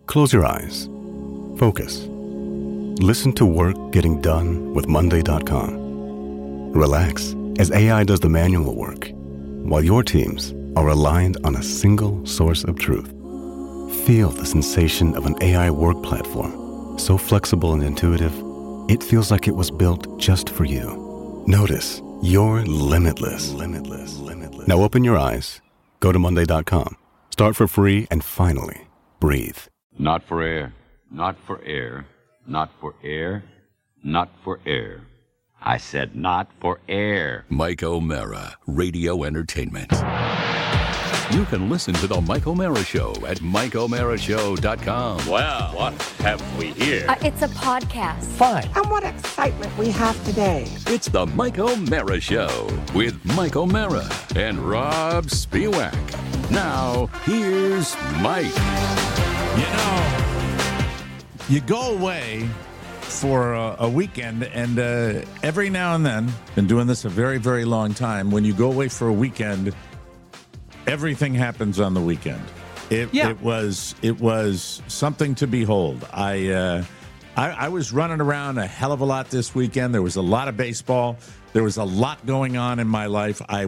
Close your eyes. Focus. Listen to work getting done with Monday.com. Relax as AI does the manual work, while your teams are aligned on a single source of truth. Feel the sensation of an AI work platform, so flexible and intuitive, it feels like it was built just for you. Notice you're limitless. Now open your eyes, go to Monday.com, start for free, and finally, breathe. Not for air, not for air, not for air, not for air. I said not for air. Mike O'Mara, Radio Entertainment. You can listen to The Mike O'Mara Show at MikeO'MaraShow.com. Well, what have we here? It's a podcast. Fine. And what excitement we have today. It's The Mike O'Mara Show with Mike O'Mara and Rob Spiewak. Now, here's Mike. You know, you go away for a weekend, and every now and then, been doing this a very, very long time, when you go away for a weekend, everything happens on the weekend. It was something to behold. I was running around a hell of a lot this weekend. There was a lot of baseball. There was a lot going on in my life. I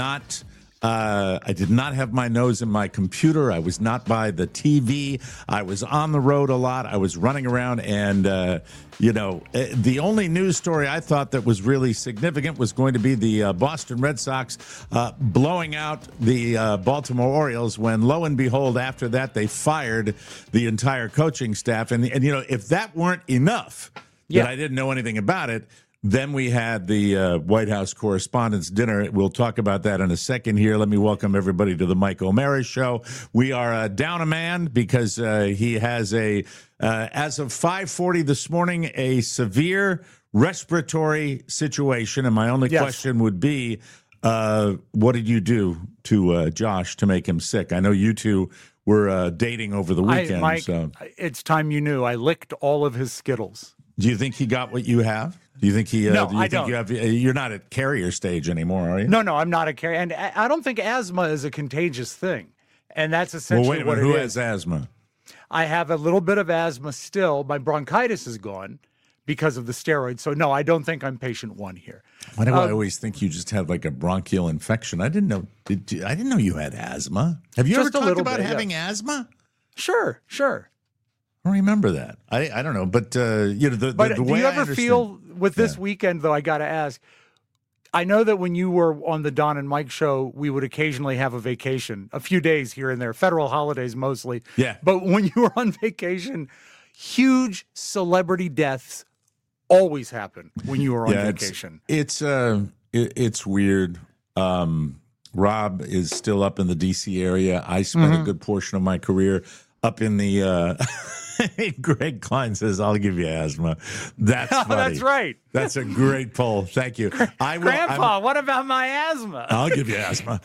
did not have my nose in my computer. I was not by the TV. I was on the road a lot. I was running around, and the only news story I thought that was really significant was going to be the Boston Red Sox blowing out the Baltimore Orioles, when lo and behold, after that, they fired the entire coaching staff. And if that weren't enough, that I didn't know anything about it, then we had the White House Correspondents' Dinner. We'll talk about that in a second here. Let me welcome everybody to the Mike O'Mara Show. We are down a man because he has as of 5:40 this morning, a severe respiratory situation. And my only question would be, what did you do to Josh to make him sick? I know you two were dating over the weekend. Mike, it's time you knew. I licked all of his Skittles. Do you think he got what you have? Do you think he? No, do you I think don't. You're not at carrier stage anymore, are you? No, I'm not a carrier, and I don't think asthma is a contagious thing, and that's essentially what it is. Who has asthma? I have a little bit of asthma still. My bronchitis is gone because of the steroids. So no, I don't think I'm patient one here. Why do I always think you just had like a bronchial infection? I didn't know. I didn't know you had asthma. Have you ever talked about having asthma? Sure. I don't remember that. I don't know, but the do way you ever feel with this weekend, though, I got to ask, I know that when you were on the Don and Mike show, we would occasionally have a vacation, a few days here and there, federal holidays mostly. Yeah. But when you were on vacation, huge celebrity deaths always happen when you were on vacation. It's weird. Rob is still up in the D.C. area. I spent a good portion of my career up in the Greg Klein says, I'll give you asthma. That's funny. That's right. That's a great poll. Thank you. Grandpa, what about my asthma? I'll give you asthma.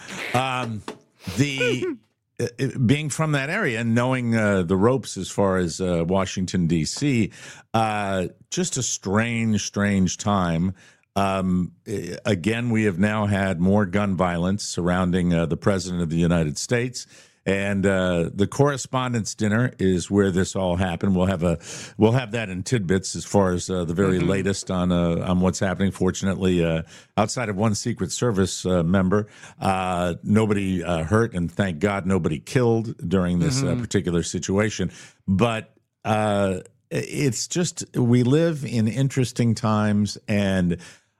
Being from that area and knowing the ropes as far as Washington, D.C., just a strange time. Again, we have now had more gun violence surrounding the President of the United States. And the Correspondents' Dinner is where this all happened. We'll have that in tidbits as far as the very latest on what's happening. Fortunately, outside of one Secret Service member, nobody hurt, and thank God nobody killed during this particular situation. But it's just, we live in interesting times, and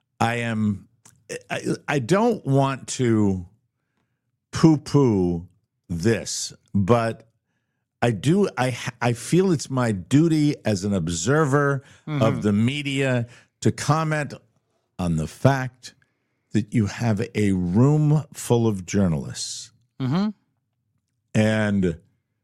I don't want to poo-poo this, but I do. I feel it's my duty as an observer of the media to comment on the fact that you have a room full of journalists, and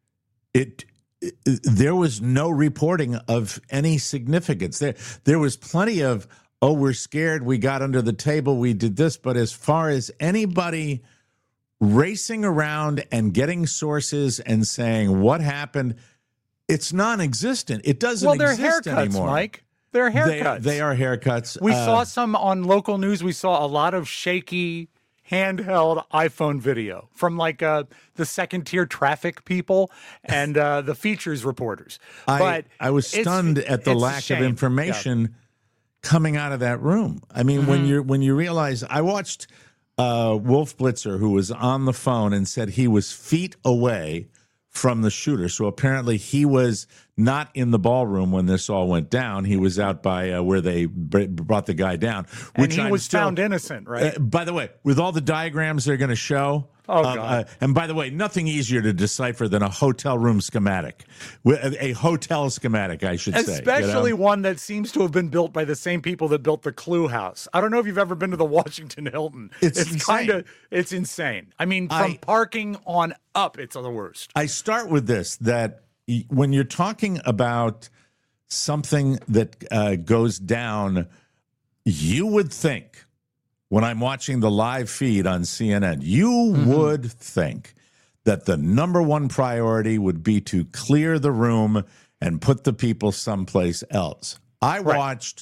there was no reporting of any significance. There was plenty of, oh, we're scared, we got under the table, we did this, but as far as anybody racing around and getting sources and saying what happened, it's non-existent. It doesn't exist anymore. Well, they're haircuts, Mike. They're haircuts. They are haircuts. We saw some on local news. We saw a lot of shaky handheld iPhone video from like the second tier traffic people and the features reporters. But I was stunned at the lack of information coming out of that room. I mean, when you realize, I watched Wolf Blitzer, who was on the phone and said he was feet away from the shooter. So apparently he was not in the ballroom when this all went down. He was out by where they brought the guy down. And he was found innocent, right? By the way, with all the diagrams they're going to show. Oh, God. And by the way, nothing easier to decipher than a hotel room schematic. A hotel schematic, I should say. Especially one that seems to have been built by the same people that built the Clue House. I don't know if you've ever been to the Washington Hilton. It's insane. I mean, from parking on up, it's the worst. I start with this, that when you're talking about something that goes down, you would think, when I'm watching the live feed on CNN, you would think that the number one priority would be to clear the room and put the people someplace else. I watched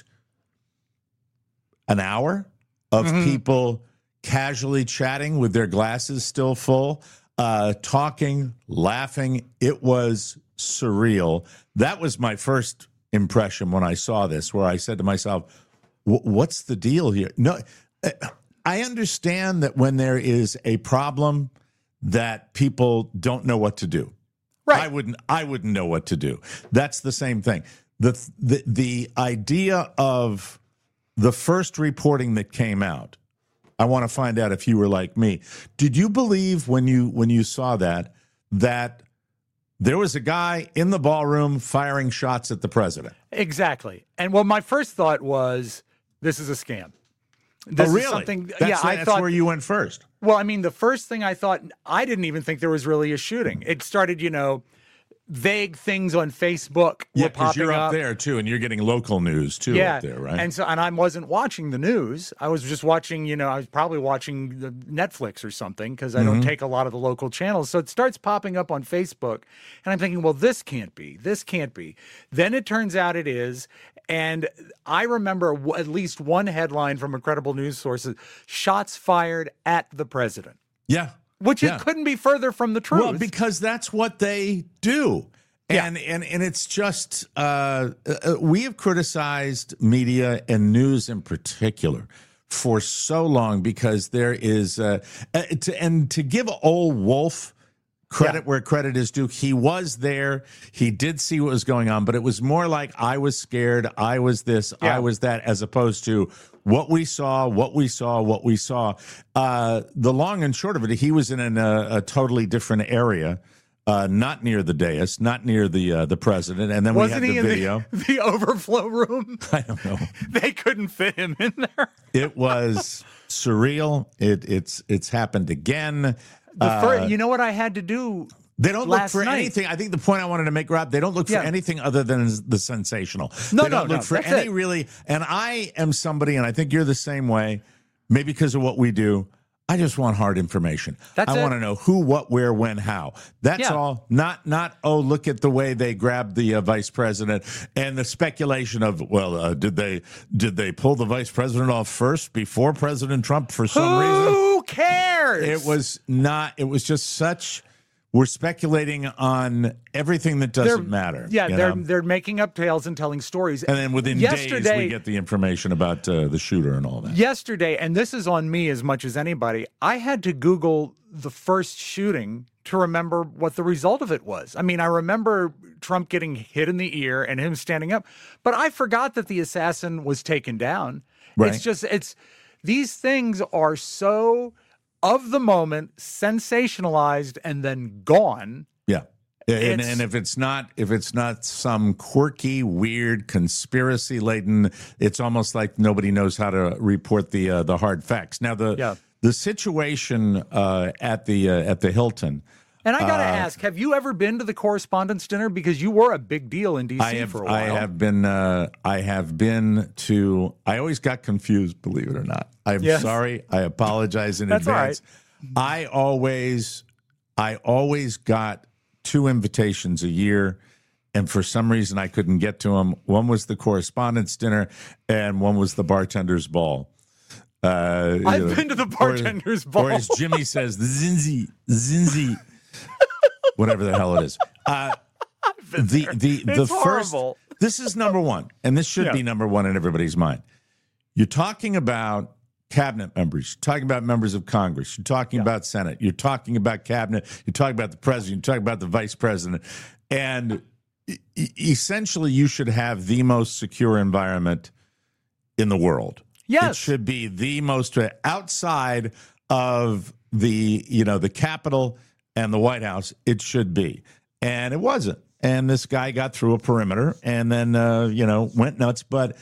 an hour of people casually chatting with their glasses still full, talking, laughing. It was surreal. That was my first impression when I saw this, where I said to myself, what's the deal here? No, I understand that when there is a problem that people don't know what to do. Right. I wouldn't know what to do. That's the same thing. The idea of the first reporting that came out, I want to find out if you were like me. Did you believe when you saw that there was a guy in the ballroom firing shots at the president? Exactly. And well, my first thought was, this is a scam. This really? Is something, I thought where you went first. Well, I mean, the first thing I thought, I didn't even think there was really a shooting. It started, vague things on Facebook were popping you're up there too, and you're getting local news too up there, right? And I wasn't watching the news. I was just watching, I was probably watching the Netflix or something, because I don't take a lot of the local channels. So it starts popping up on Facebook, and I'm thinking, well, this can't be. Then it turns out it is. And I remember at least one headline from a credible news source: shots fired at the president. Yeah. Which it couldn't be further from the truth. Well, because that's what they do. And it's just, we have criticized media and news in particular for so long, because there is, to give old Wolf credit where credit is due, he was there, he did see what was going on, but it was more like, I was scared, I was this, I was that, as opposed to what we saw. The long and short of it, he was in a totally different area, not near the dais, not near the president. And then wasn't we had the video. The overflow room? I don't know. They couldn't fit him in there. It was surreal. It's happened again. You know what I had to do? They don't look for anything. I think the point I wanted to make, Rob, they don't look for anything other than the sensational. They don't look for any really. And I am somebody, and I think you're the same way, maybe because of what we do. I just want hard information. I want to know who, what, where, when, how. That's all. Not, look at the way they grabbed the vice president and the speculation of, did they pull the vice president off first before President Trump for some reason? Who cares? It was just such. We're speculating on everything that doesn't matter. Yeah, they're making up tales and telling stories. And then within days, we get the information about the shooter and all that. Yesterday, and this is on me as much as anybody, I had to Google the first shooting to remember what the result of it was. I mean, I remember Trump getting hit in the ear and him standing up, but I forgot that the assassin was taken down. Right. These things are so of the moment, sensationalized, and then gone. Yeah. And if it's not some quirky, weird, conspiracy-laden, it's almost like nobody knows how to report the hard facts. Now the situation at the Hilton. And I got to ask, have you ever been to the Correspondents' Dinner? Because you were a big deal in D.C. for a while. I have been to. I always got confused, believe it or not. I'm sorry. I apologize in advance. All right. I always got 2 invitations a year, and for some reason I couldn't get to them. One was the Correspondents' Dinner, and one was the Bartender's Ball. I've been to the bartender's ball. Or as Jimmy says, zinzi, whatever the hell it is. The first. Horrible. This is number one, and this should be number one in everybody's mind. You're talking about cabinet members. You're talking about members of Congress. You're talking about Senate. You're talking about cabinet. You're talking about the president. You're talking about the vice president. And essentially, you should have the most secure environment in the world. Yes. It should be the most outside of the Capitol and the White House. It should be. And it wasn't. And this guy got through a perimeter and then, went nuts. But,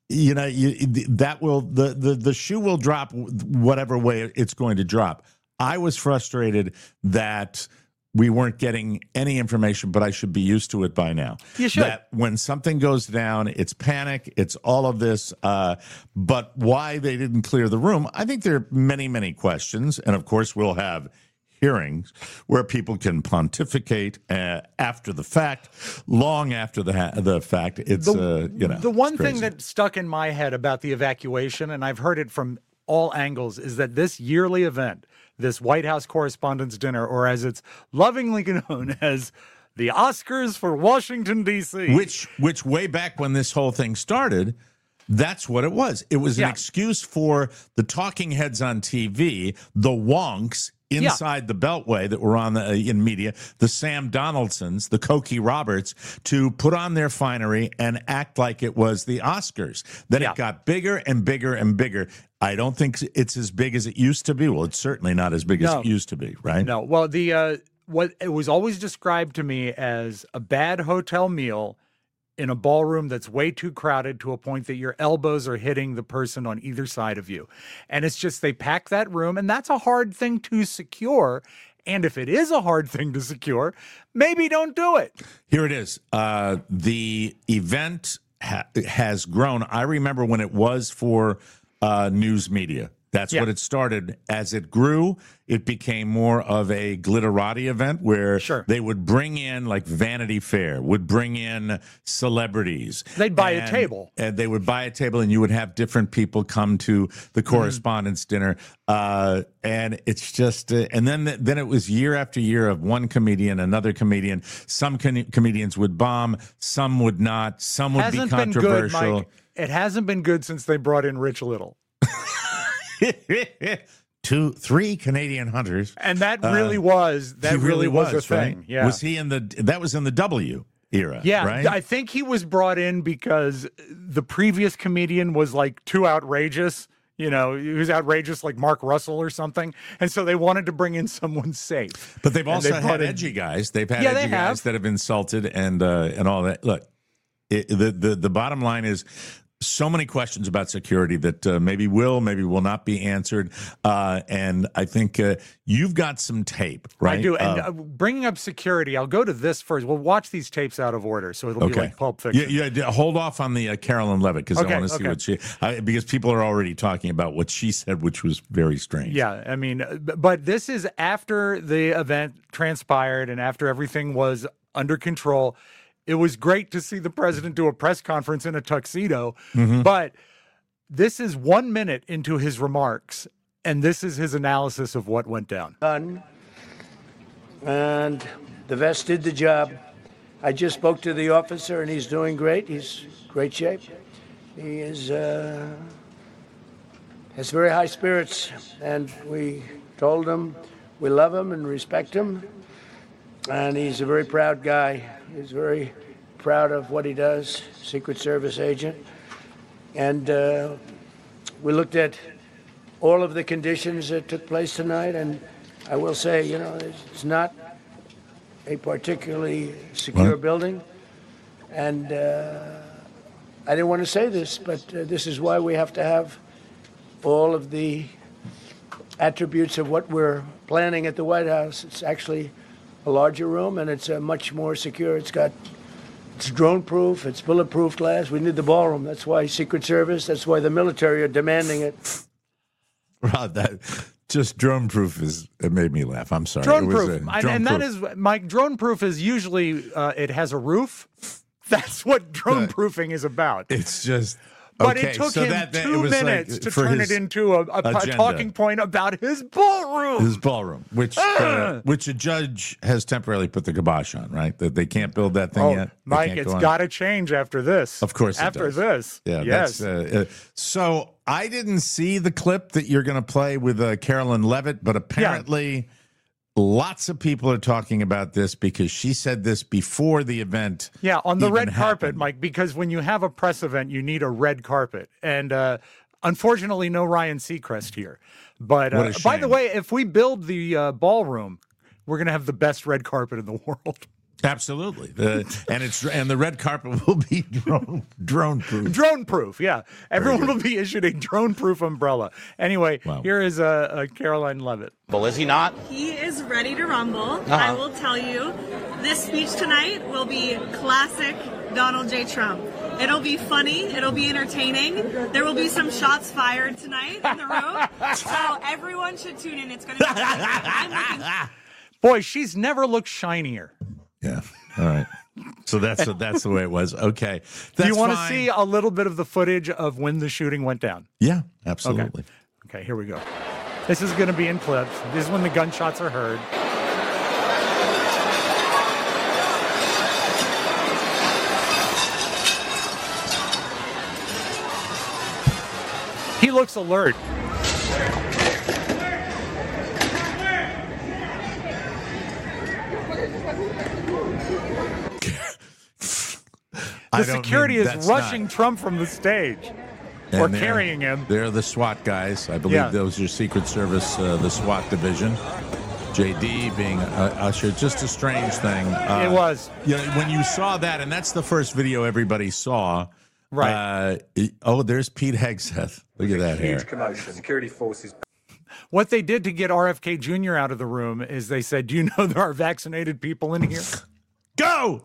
the shoe will drop whatever way it's going to drop. I was frustrated that we weren't getting any information, but I should be used to it by now. You should. That when something goes down, it's panic, it's all of this. But why they didn't clear the room, I think there are many, many questions. And, of course, we'll have hearings where people can pontificate after the fact, long after the fact. It's the one it's thing that stuck in my head about the evacuation, and I've heard it from all angles, is that this yearly event, this White House Correspondents' Dinner, or as it's lovingly known as the Oscars for Washington, D.C., which way back when this whole thing started, that's what it was. It was an excuse for the talking heads on TV, the wonks inside the Beltway that were on in media, the Sam Donaldsons, the Cokie Roberts, to put on their finery and act like it was the Oscars. Then it got bigger and bigger and bigger. I don't think it's as big as it used to be. Well, it's certainly not as big as it used to be, right? No. Well, what it was always described to me as a bad hotel meal in a ballroom that's way too crowded to a point that your elbows are hitting the person on either side of you. And it's just they pack that room, and that's a hard thing to secure. And if it is a hard thing to secure, maybe don't do it. Here it is. The event has grown. I remember when it was for news media. That's what it started. As it grew, it became more of a glitterati event where they would bring in, like Vanity Fair, would bring in celebrities. They'd buy a table. And they would buy a table, and you would have different people come to the Correspondents' Dinner. And it's just, and then it was year after year of one comedian, another comedian. Some comedians would bomb, some would not, some would be controversial. Been good, Mike. It hasn't been good since they brought in Rich Little. 3 Canadian hunters, and that really was a thing. Right? Yeah, was he that was in the W era? Yeah, right? I think he was brought in because the previous comedian was like too outrageous. He was outrageous, like Mark Russell or something, and so they wanted to bring in someone safe. But they've also had edgy guys. They've had edgy guys that have insulted and all that. Look, the bottom line is, so many questions about security that maybe will not be answered. And I think you've got some tape, right? I do. And bringing up security, I'll go to this first. We'll watch these tapes out of order, so it'll be like Pulp Fiction. Yeah, hold off on the Carolyn Levitt, because I want to see what because people are already talking about what she said, which was very strange. Yeah, I mean, but this is after the event transpired and after everything was under control. It was great to see the president do a press conference in a tuxedo, but this is 1 minute into his remarks, and this is his analysis of what went down. And the vest did the job. I just spoke to the officer, and he's doing great. He's in great shape. He is has very high spirits, and we told him we love him and respect him, and he's a very proud guy. He's very proud of what he does, Secret Service agent. And we looked at all of the conditions that took place tonight, and I will say, it's not a particularly secure building. And I didn't want to say this, but this is why we have to have all of the attributes of what we're planning at the White House. It's actually a larger room, and it's much more secure. It's drone-proof, it's bulletproof glass. We need the ballroom. That's why Secret Service, that's why the military are demanding it. Rob, that just drone-proof it made me laugh. I'm sorry. Drone-proof. And that is, Mike, drone-proof is usually, it has a roof. That's what drone-proofing is about. It's just... But Okay, it took so him it 2 was like minutes to for turn his it into a agenda. talking point about his ballroom. His ballroom, which a judge has temporarily put the kibosh on, right? That they can't build that thing yet. They Mike, can't it's go on. got to change after this. Of course it after does. this. Yeah, yes. So I didn't see the clip that you're going to play with Carolyn Levitt, but apparently lots of people are talking about this because she said this before the event. Yeah, on the even red carpet, happened. Mike, because when you have a press event, you need a red carpet. And unfortunately, no Ryan Seacrest here. But What a by the shame. way, if we build the ballroom, we're going to have the best red carpet in the world. Absolutely, and the red carpet will be drone proof. Drone proof, yeah. Everyone will be issued a drone proof umbrella. Anyway, Here is Caroline Levitt. Well, is he not? He is ready to rumble. I will tell you, this speech tonight will be classic Donald J. Trump. It'll be funny. It'll be entertaining. There will be some shots fired tonight in the room. So everyone should tune in. It's going to be I'm Boy, she's never looked shinier. Yeah. All right. So that's the way it was. Okay. Do you want to fine. see a little bit of the footage of when the shooting went down? Yeah, absolutely. Okay, here we go. This is going to be in clips. This is when the gunshots are heard. He looks alert. The security is rushing Trump from the stage. Or carrying him. They're the SWAT guys. I believe those are Secret Service, the SWAT division. JD being ushered. Just a strange thing. It was. You know, when you saw that, and that's the first video everybody saw. Right. There's Pete Hegseth. Look at that hair. Huge commotion. Security forces. What they did to get RFK Jr. out of the room is they said, do you know there are vaccinated people in here? Go!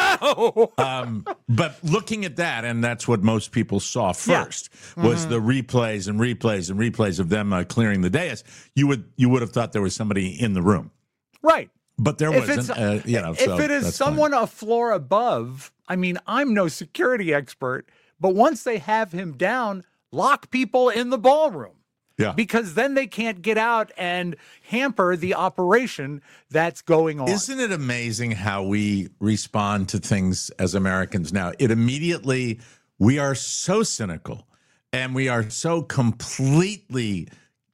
But looking at that, and that's what most people saw first, was the replays and replays and replays of them clearing the dais. You would have thought there was somebody in the room. Right. But there wasn't. If it is someone a floor above, I mean, I'm no security expert, but once they have him down, lock people in the ballroom. Yeah. Because then they can't get out and hamper the operation that's going on. Isn't it amazing how we respond to things as Americans now? We are so cynical and we are so completely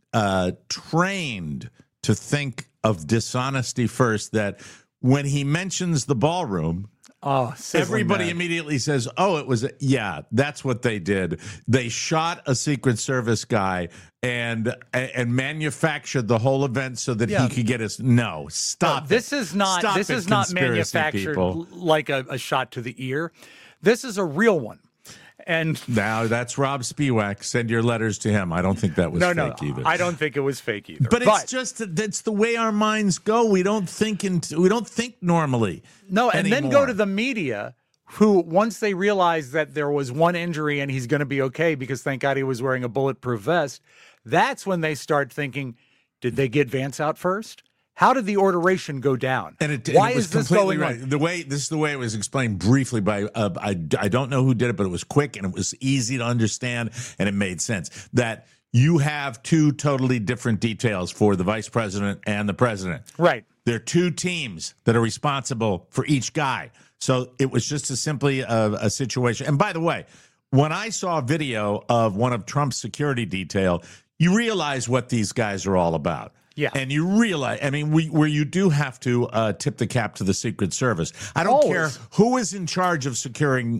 trained to think of dishonesty first that when he mentions the ballroom, everybody immediately says, that's what they did. They shot a Secret Service guy and manufactured the whole event so that he could get us. No, stop. This is not manufactured like a shot to the ear. This is a real one. And now that's Rob Spiewak. Send your letters to him. I don't think that was fake either. I don't think it was fake either. But it's just that's the way our minds go. We don't think normally. No, and then go to the media, who once they realize that there was one injury and he's going to be okay because thank God he was wearing a bulletproof vest, that's when they start thinking, did they get Vance out first? How did the oration go down? Why is this going on? This is the way it was explained briefly by I don't know who did it, but it was quick and it was easy to understand and it made sense that you have two totally different details for the vice president and the president. Right. There are two teams that are responsible for each guy. So it was just simply a situation. And by the way, when I saw a video of one of Trump's security detail, you realize what these guys are all about. Yeah. And you realize, I mean, where you do have to tip the cap to the Secret Service. I don't care who is in charge of securing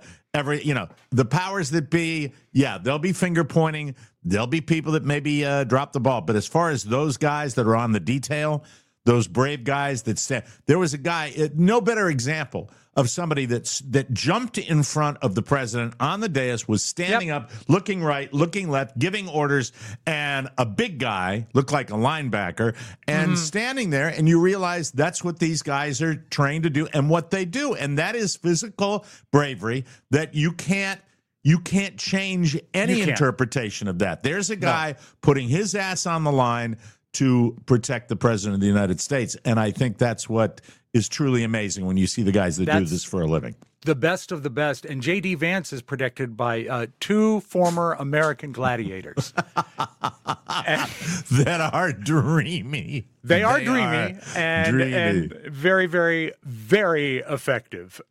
the powers that be. Yeah, there'll be finger pointing. There'll be people that maybe drop the ball. But as far as those guys that are on the detail, those brave guys that stand, there was a guy, no better example of somebody that jumped in front of the president on the dais, was standing up, looking right, looking left, giving orders, and a big guy, looked like a linebacker, and standing there, and you realize that's what these guys are trained to do and what they do, and that is physical bravery that you can't change any interpretation of that. There's a guy putting his ass on the line to protect the president of the United States. And I think that's what is truly amazing when you see the guys that do this for a living. the best of the best. And J.D. Vance is protected by 2 former American gladiators. That are dreamy. They are dreamy and very, very, very effective.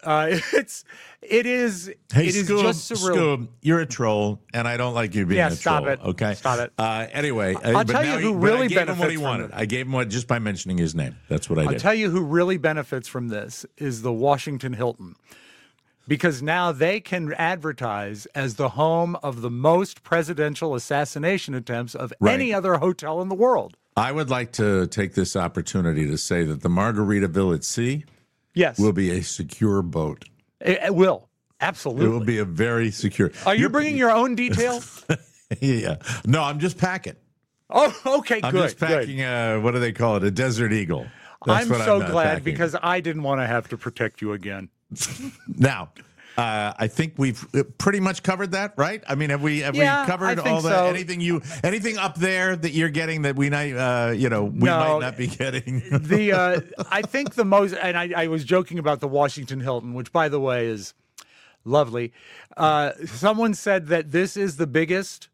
It is just surreal. Scoob, you're a troll, and I don't like you being a troll. Stop it. Okay, stop it. Anyway, I'll tell you who really benefits. I gave him what he from wanted. it. I gave him what just by mentioning his name. That's what I did. I'll tell you who really benefits from this is the Washington Hilton. Because now they can advertise as the home of the most presidential assassination attempts of any other hotel in the world. I would like to take this opportunity to say that the Margaritaville at Sea will be a secure boat. It will. Absolutely. It will be a very secure. Are you bringing your own detail? Yeah. No, I'm just packing. Oh, okay, I'm good. just packing, what do they call it? A Desert Eagle. I'm so glad because I didn't want to have to protect you again. Now, I think we've pretty much covered that, right? I mean, have we covered all the anything up there that you're getting that we might not be getting? I think the most, and I was joking about the Washington Hilton, which by the way is lovely. Someone said that this is the biggest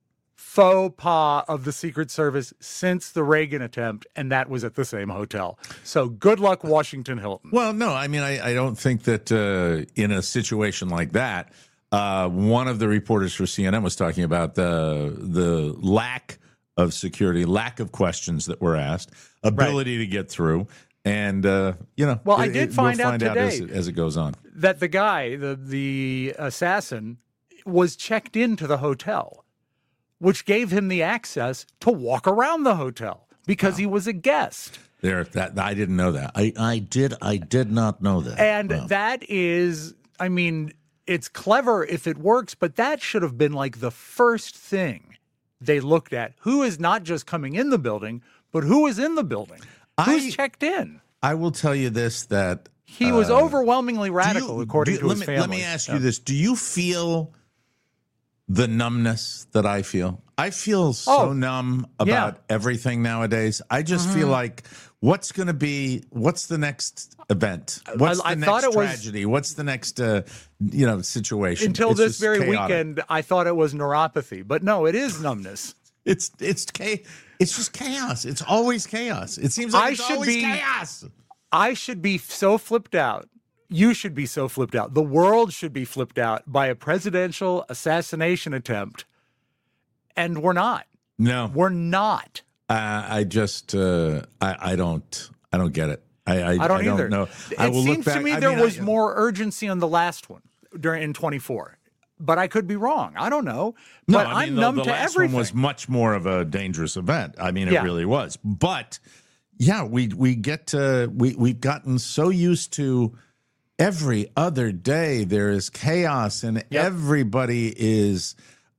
faux pas of the Secret Service since the Reagan attempt, and that was at the same hotel. So good luck, Washington Hilton. Well, no, I mean, I don't think that in a situation like that, one of the reporters for CNN was talking about the lack of security, lack of questions that were asked, ability to get through. And, well, I did find out today as it goes on that the guy, the assassin, was checked into the hotel, which gave him the access to walk around the hotel because he was a guest. I didn't know that. I did not know that. And that is, I mean, it's clever if it works, but that should have been like the first thing they looked at. Who is not just coming in the building, but who is in the building? Who's checked in? I will tell you this, that he was overwhelmingly radical, according to his family. Let me ask you this. Do you feel the numbness that I feel? I feel so numb about everything nowadays. I just feel like, what's the next event? What's the next tragedy? What's the next, situation? Until this very weekend, I thought it was neuropathy, but no, it is numbness. It's just chaos. It's always chaos. It seems like it's always chaos. I should be so flipped out. You should be so flipped out. The world should be flipped out by a presidential assassination attempt. And we're not. No. We're not. I just, I don't get it. I don't either. Know. It seems to me there was more urgency on the last one in 24. But I could be wrong. I don't know. But I'm numb to everything. The last one was much more of a dangerous event. I mean, it really was. But, we've gotten so used to every other day there is chaos and everybody is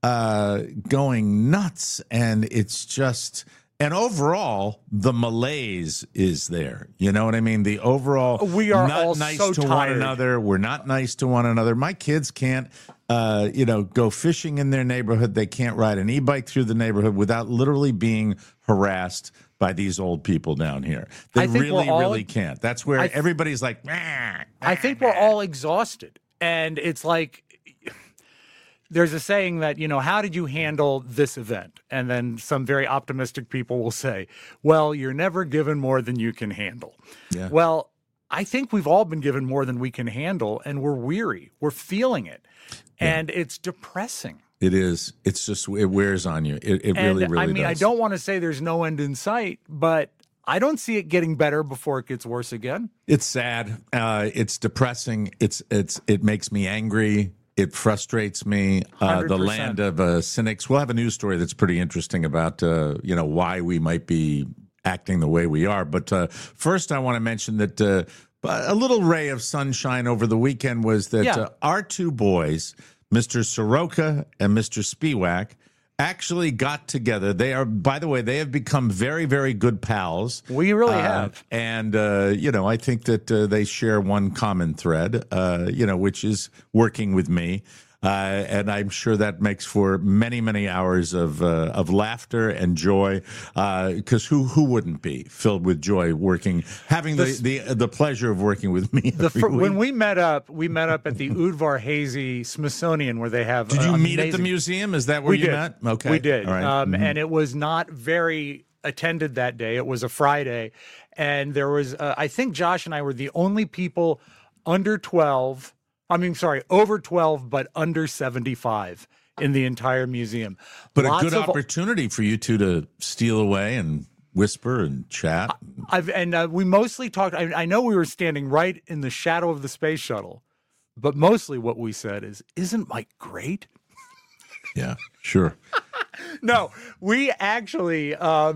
going nuts, and it's just, and overall the malaise is there. You know what I mean? The overall, we are not all nice so to tired. one another. We're not nice to one another. My kids can't go fishing in their neighborhood. They can't ride an e-bike through the neighborhood without literally being harassed by these old people down here. They really can't. That's where everybody's like, I think we're all exhausted. And it's like, there's a saying that, how did you handle this event? And then some very optimistic people will say, well, you're never given more than you can handle. Yeah. Well, I think we've all been given more than we can handle, and we're weary. We're feeling it. Yeah. And it's depressing. It is. It's just, it wears on you. It really does. I mean, I don't want to say there's no end in sight, but I don't see it getting better before it gets worse again. It's sad. It's depressing. It makes me angry. It frustrates me. The land of cynics. We'll have a news story that's pretty interesting about, why we might be acting the way we are. But first, I want to mention that a little ray of sunshine over the weekend was that our two boys, Mr. Soroka and Mr. Spiewak, actually got together. They are, by the way, they have become very, very good pals. We really have. And, I think that they share one common thread, which is working with me. and I'm sure that makes for many, many hours of laughter and joy. Because who wouldn't be filled with joy having the pleasure of working with me? When we met up at the Udvar Hazy Smithsonian, where they have. Did you meet at the museum? Is that where you met? Okay, we did. All right. And it was not very attended that day. It was a Friday, and there was. I think Josh and I were the only people over 12, but under 75 in the entire museum. But a good opportunity for you two to steal away and whisper and chat. We mostly talked. I know we were standing right in the shadow of the space shuttle, but mostly what we said is, "Isn't Mike great?" Yeah, sure. No, we actually.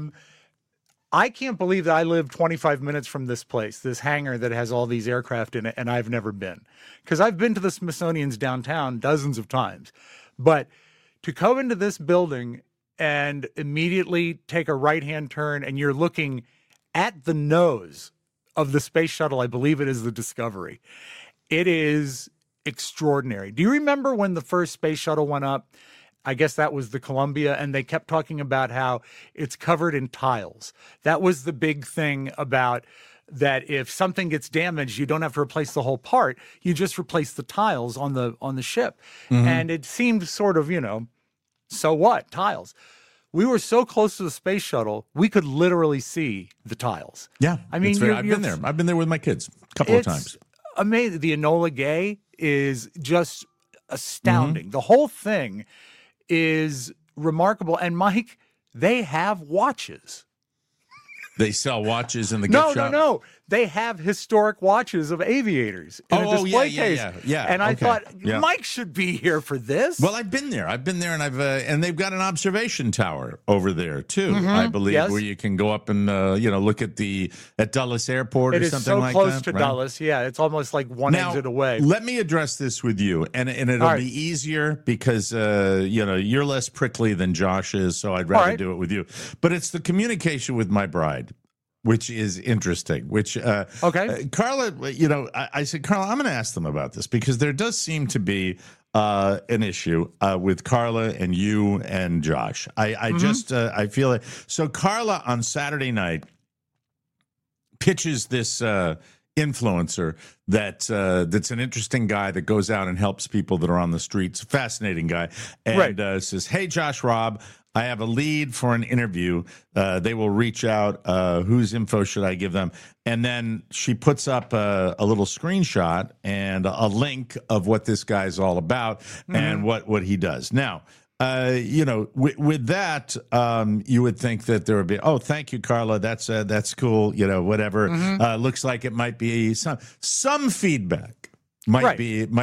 I can't believe that I live 25 minutes from this place, this hangar that has all these aircraft in it, and I've never been. Because I've been to the Smithsonian's downtown dozens of times. But to come into this building and immediately take a right-hand turn, and you're looking at the nose of the space shuttle, I believe it is the Discovery. It is extraordinary. Do you remember when the first space shuttle went up? I guess that was the Columbia, and they kept talking about how it's covered in tiles. That was the big thing about that. If something gets damaged, you don't have to replace the whole part. You just replace the tiles on the ship. Mm-hmm. And it seemed sort of, so what? Tiles. We were so close to the space shuttle, we could literally see the tiles. Yeah. I mean, I've been there. I've been there with my kids a couple of times. Amazing. The Enola Gay is just astounding. Mm-hmm. The whole thing is remarkable. And Mike, they have watches. They sell watches in the gift shop? No. They have historic watches of aviators in a display case. Yeah. And I thought, Mike should be here for this. Well, I've been there, and and they've got an observation tower over there too. Mm-hmm. I believe where you can go up and look at Dulles Airport or something like that. It is so close to Dulles. Yeah, it's almost like one exit away. Let me address this with you, and it'll be easier because you're less prickly than Josh is, so I'd rather do it with you. But it's the communication with my bride, which is interesting, Carla, I said, Carla, I'm going to ask them about this because there does seem to be an issue with Carla and you and Josh. I feel it. So Carla on Saturday night pitches this influencer that's an interesting guy that goes out and helps people that are on the streets. Fascinating guy. And says, hey, Josh, Rob, I have a lead for an interview. They will reach out. Whose info should I give them? And then she puts up a little screenshot and a link of what this guy's all about and what he does. Now, with that, you would think that there would be, oh, thank you, Carla. That's cool. Whatever. Looks like it might be some feedback. Might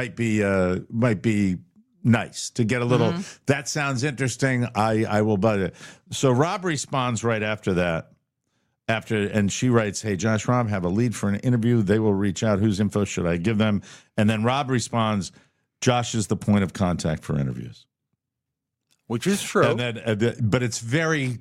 be nice to get a little. That sounds interesting. I will buy it. So Rob responds right after that. And she writes, hey, Josh, Rob, have a lead for an interview. They will reach out. Whose info should I give them? And then Rob responds, Josh is the point of contact for interviews. Which is true. And then, but it's very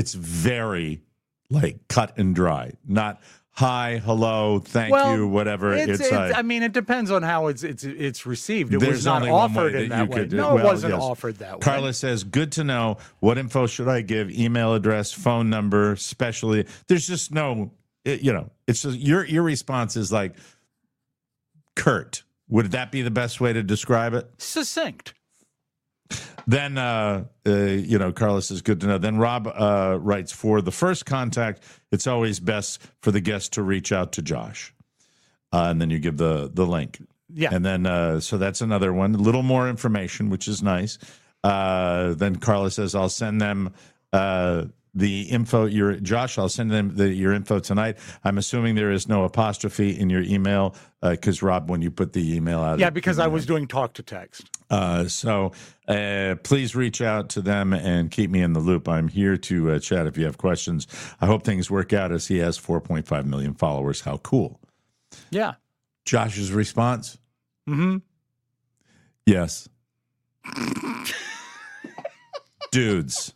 like cut and dry, not hi, hello, thank you, whatever. It depends on how it's received. It was not offered in that way. No, it wasn't offered that way. Carla says, good to know. What info should I give? Email address, phone number, especially. There's just no, it's just your response is like curt. Would that be the best way to describe it? Succinct. Then, Carla says, good to know. Then Rob writes, for the first contact, it's always best for the guest to reach out to Josh. And then you give the link. Yeah. And then, so that's another one. A little more information, which is nice. Then Carla says, I'll send them the info. Josh, I'll send them your info tonight. I'm assuming there is no apostrophe in your email because, Rob, when you put the email out. Yeah, because I was doing talk to text. So please reach out to them and keep me in the loop. I'm here to chat if you have questions. I hope things work out as he has 4.5 million followers. How cool. Yeah. Josh's response? Mm-hmm. Yes. Dudes.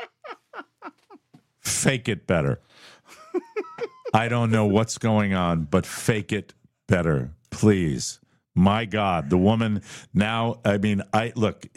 Fake it better. I don't know what's going on, but fake it better. Please. My God, the woman now. I mean, I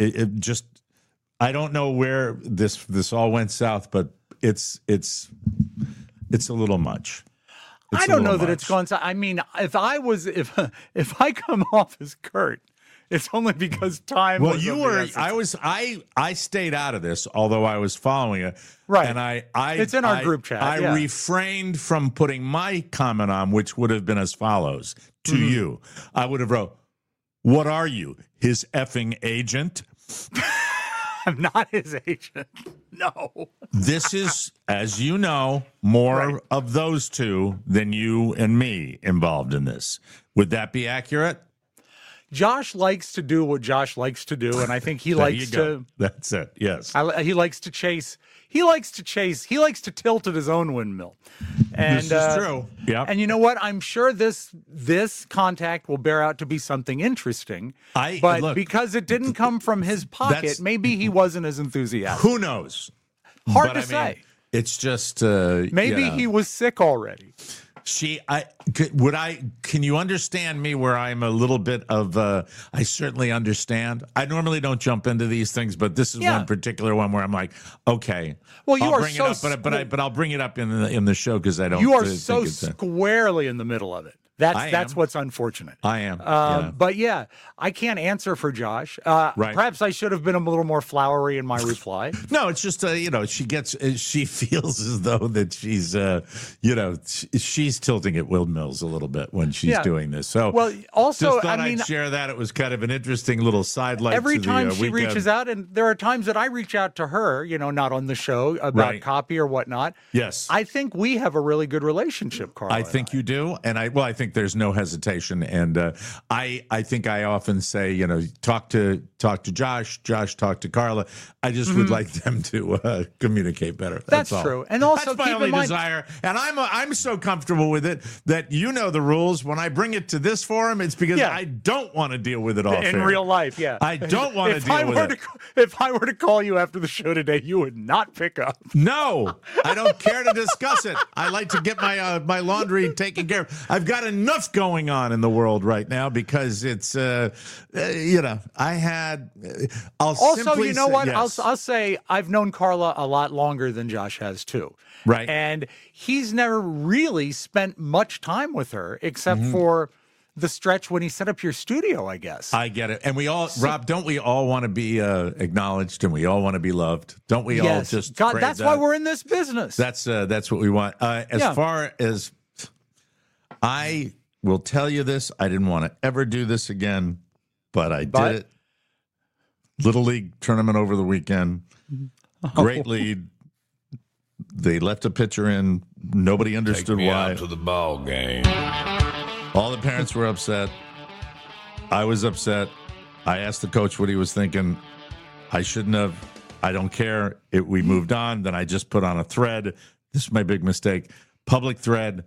don't know where this all went south, but it's a little much. I don't know that it's gone south. I mean, if I come off as Kurt, it's only because time. Well, was you of the were. essence. I stayed out of this, although I was following it. Right. And I it's in our group chat. I refrained from putting my comment on, which would have been as follows to you. I would have wrote, "What are you, his effing agent?" I'm not his agent. No. This is, as you know, more of those two than you and me involved in this. Would that be accurate? Josh likes to do what Josh likes to do, and I think he likes to. That's it. Yes. He likes to chase. He likes to chase. He likes to tilt at his own windmill. And, this is true. Yeah. And you know what? I'm sure this contact will bear out to be something interesting. But because it didn't come from his pocket, maybe he wasn't as enthusiastic. Who knows? Hard to say. Mean, it's just maybe he was sick already. Can you understand me where I'm a little bit of, I certainly understand. I normally don't jump into these things, but this is one particular one where I'm like, okay. Well, you I'll are bring so, it up, but I'll bring it up in the show because I don't. You are so squarely in the middle of it. That's what's unfortunate. I am. But yeah, I can't answer for Josh. Perhaps I should have been a little more flowery in my reply. No, it's just she feels as though that she's she's tilting at windmills a little bit when she's doing this. So also, just thought I'd share that. It was kind of an interesting little sidelight. Every time she weekend. reaches out, and there are times that I reach out to her, not on the show about copy or whatnot. Yes, I think we have a really good relationship, Carl. I think you do, and I think there's no hesitation, and I think I often say, talk to Josh, talk to Carla. I just would like them to communicate better. That's all. True, and also that's my only desire, and I'm so comfortable with it that the rules. When I bring it to this forum, it's because I don't want to deal with it all in real life. Yeah, I don't want to deal with it. If I were to call you after the show today, you would not pick up. No, I don't care to discuss it. I like to get my laundry taken care of. I've got enough going on in the world right now because it's I'll also what yes. I'll say I've known Carla a lot longer than Josh has too, right? And he's never really spent much time with her except for the stretch when he set up your studio, I guess. I get it. And we all, Rob, don't we all want to be acknowledged and we all want to be loved? Don't we all just God, that's why we're in this business. That's what we want. As far as I will tell you this, I didn't want to ever do this again, but I did it. Little League tournament over the weekend. Great lead. They left a pitcher in. Nobody understood why. Out to the ball game. All the parents were upset. I was upset. I asked the coach what he was thinking. I shouldn't have. I don't care. We moved on. Then I just put on a thread. This is my big mistake. Public thread.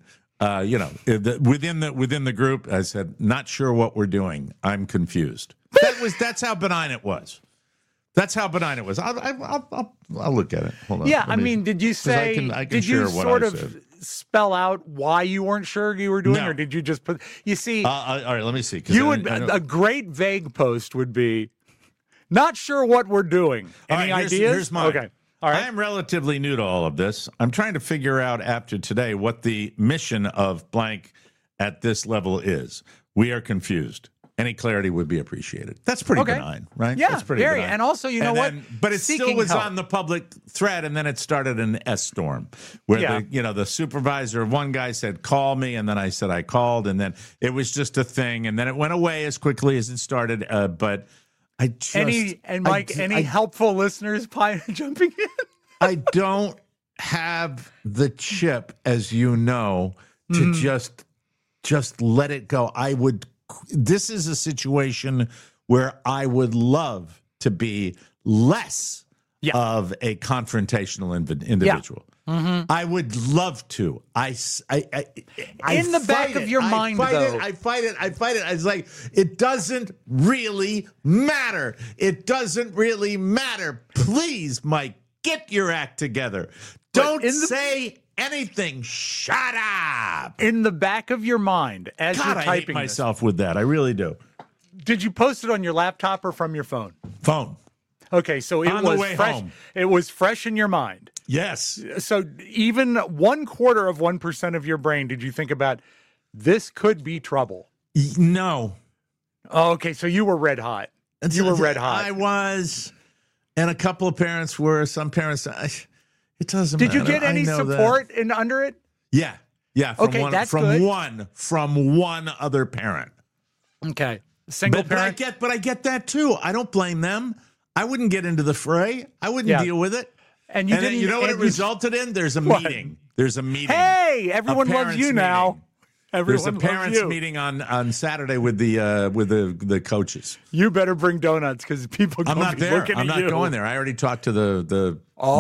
Within the group, I said, not sure what we're doing. I'm confused. That's how benign it was. That's how benign it was. I'll look at it. Hold on. Yeah, did you say? I can did you sort of spell out why you weren't sure you were doing, or did you just put? You see, all right. Let me see. A great vague post would be, not sure what we're doing. Any ideas? Here's mine. Okay. All right. I am relatively new to all of this. I'm trying to figure out after today what the mission of blank at this level is. We are confused. Any clarity would be appreciated. That's pretty benign, right? Yeah, that's pretty very. benign. And also, what? But it still was on the public thread, and then it started an S-storm where the supervisor of one guy said, call me, and then I said I called, and then it was just a thing, and then it went away as quickly as it started, but I just... Any helpful listeners jumping in? I don't have the chip, as you know, to just let it go. This is a situation where I would love to be less of a confrontational individual. Yeah. Mm-hmm. I would love to. In the back of your mind, though. I fight it. I was like, it doesn't really matter. It doesn't really matter. Please, Mike, get your act together. Don't say anything. Shut up. In the back of your mind, as you're typing I hate myself with that. I really do. Did you post it on your laptop or from your phone? Phone. Okay, so it On was the way fresh. home. It was fresh in your mind. Yes. So even 1/4% of your brain, did you think about this could be trouble? No. Oh, okay, so you were red hot. You were red hot. I was, and a couple of parents were. Some parents, it doesn't Did matter. you get any support in under it? Yeah. Okay, that's good. From one other parent. Okay. Single parent. But I get that too. I don't blame them. I wouldn't get into the fray. I wouldn't deal with it. And you didn't. You know what it resulted in? There's a meeting. There's a meeting. Hey, everyone loves you now. There's a parents' meeting on Saturday with the coaches. You better bring donuts because people. I'm not there. I'm not going there. I already talked to the.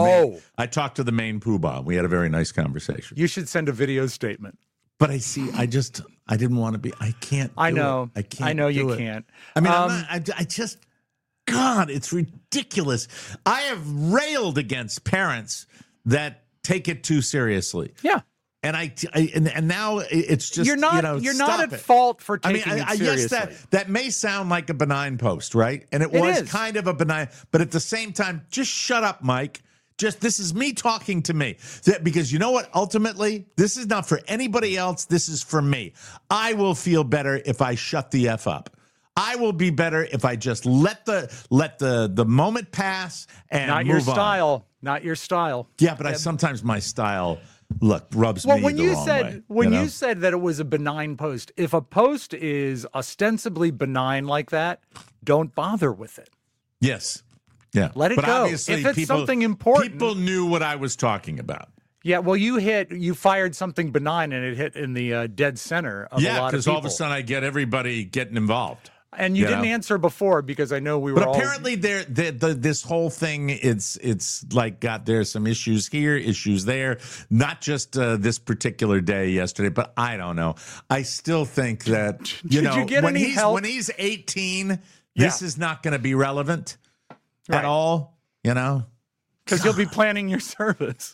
I talked to the main poobah. We had a very nice conversation. You should send a video statement. But I didn't want to be. I can't. I know. I can't. I know you can't. I mean, I just. God, it's ridiculous. I have railed against parents that take it too seriously. Yeah. And and now it's just you're not at fault for taking it seriously. Yes, that may sound like a benign post, right? And it was kind of a benign, but at the same time, just shut up, Mike. This is me talking to me. Because you know what? Ultimately, this is not for anybody else. This is for me. I will feel better if I shut the F up. I will be better if I just let the moment pass and not move your on. style. Not your style. Yeah, but sometimes my style rubs me when the you wrong said way, when you said that it was a benign post, if a post is ostensibly benign like that, don't bother with it. Yes. Yeah. Let it but go. Obviously, if it's something important, people knew what I was talking about. Yeah, well, you fired something benign and it hit in the dead center of a lot of people. Yeah, because all of a sudden I get everybody getting involved. And you didn't answer before because I know we were. But apparently, this whole thing it's like there's some issues here, issues there. Not just this particular day yesterday, but I don't know. I still think that Did you get when any help? When he's 18, this is not going to be relevant at all. Because you'll be planning your service.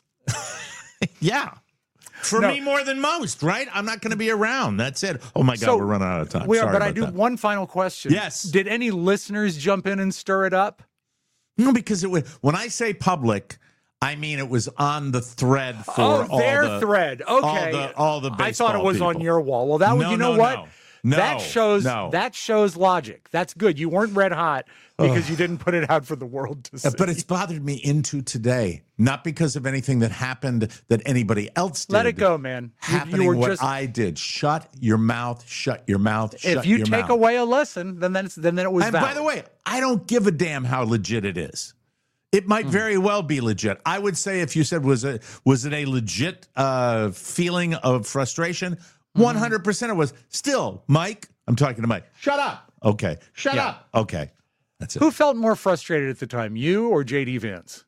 Yeah. For me, more than most, right? I'm not going to be around. That's it. Oh, my God, we're running out of time. We are, but I do one final question. Yes. Did any listeners jump in and stir it up? No, because when I say public, I mean it was on the thread for their thread. Okay. All the baseball I thought it was people. On your wall. Well, that was, you know what? No. That shows logic. That's good. You weren't red hot because you didn't put it out for the world to see. But it's bothered me into today, not because of anything that happened that anybody else did. Let it go, man. Happening what I did. Shut your mouth. Shut your mouth. If you take away a lesson, then it was valid. By the way, I don't give a damn how legit it is. It might very well be legit. I would say if you said was it a legit feeling of frustration, 100% it was. Still, Mike, I'm talking to Mike. Shut up. Okay. Shut up. Okay. That's it. Who felt more frustrated at the time, you or J.D. Vance?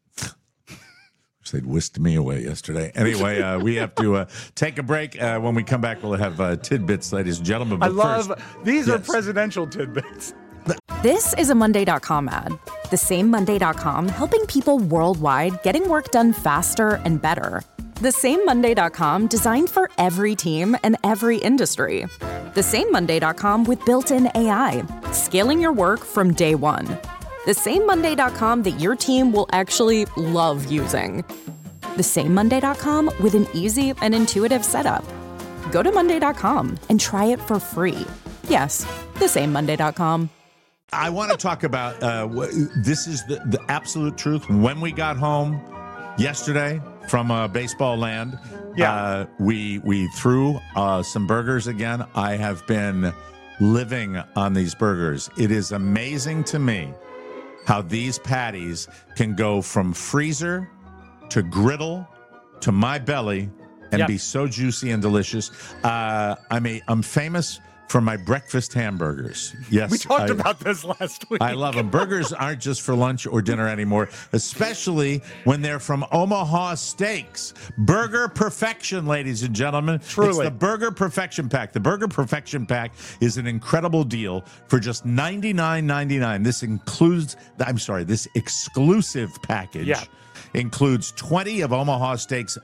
They'd whisked me away yesterday. Anyway, we have to take a break. When we come back, we'll have tidbits, ladies and gentlemen. But these are presidential tidbits. This is a Monday.com ad. The same Monday.com helping people worldwide getting work done faster and better. The same Monday.com designed for every team and every industry. The same Monday.com with built-in AI, scaling your work from day one. The same Monday.com that your team will actually love using. The same Monday.com with an easy and intuitive setup. Go to Monday.com and try it for free. Yes, the same Monday.com. I want to talk about this is the absolute truth. When we got home yesterday from baseball land, we threw some burgers again. I have been living on these burgers. It is amazing to me how these patties can go from freezer to griddle to my belly and be so juicy and delicious. I'm famous for my breakfast hamburgers. Yes. We talked about this last week. I love them. Burgers aren't just for lunch or dinner anymore, especially when they're from Omaha Steaks. Burger Perfection, ladies and gentlemen. Truly. It's the Burger Perfection Pack. The Burger Perfection Pack is an incredible deal for just $99.99. This exclusive package includes 20 of Omaha Steaks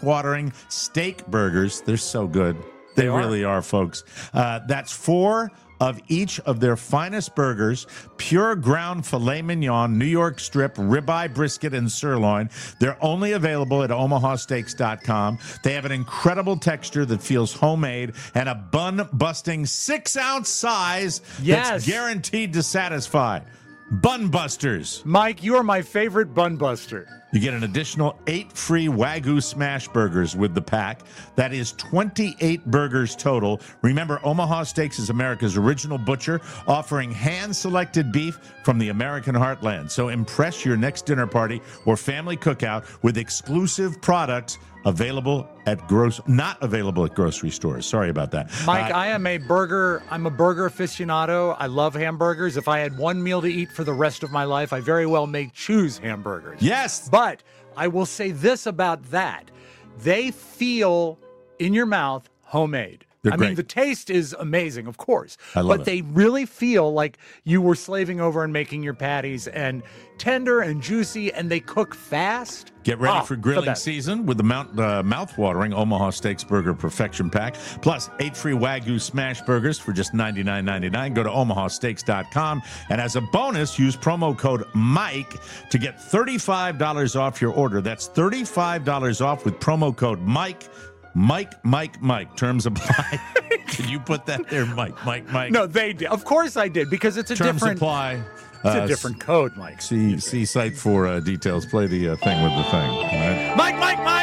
mouth-watering steak burgers. They're so good. They really are, folks. That's 4 of each of their finest burgers, pure ground filet mignon, New York strip, ribeye, brisket, and sirloin. They're only available at omahasteaks.com. They have an incredible texture that feels homemade and a bun-busting 6-ounce size that's guaranteed to satisfy. Bun Busters. Mike, you are my favorite Bun Buster. You get an additional 8 free Wagyu smash burgers with the pack. That is 28 burgers total. Remember, Omaha Steaks is America's original butcher, offering hand-selected beef from the American heartland. So impress your next dinner party or family cookout with exclusive products available at not available at grocery stores. Sorry about that. Mike, I'm a burger aficionado. I love hamburgers. If I had one meal to eat for the rest of my life, I very well may choose hamburgers. Yes. But I will say this about that. They feel in your mouth homemade. They're great. mean, the taste is amazing, of course. I love it. They really feel like you were slaving over and making your patties, and tender and juicy, and they cook fast. Get ready for grilling season with the mouth-watering Omaha Steaks Burger Perfection Pack. Plus, 8 free Wagyu smash burgers for just $99.99. Go to omahasteaks.com. And as a bonus, use promo code MIKE to get $35 off your order. That's $35 off with promo code MIKE. Mike. Terms apply. Did you put that there, Mike? No, they did. Of course I did, because it's a Terms different... apply. It's a different code, Mike. See site for details. Play the thing with the thing. All right? Mike.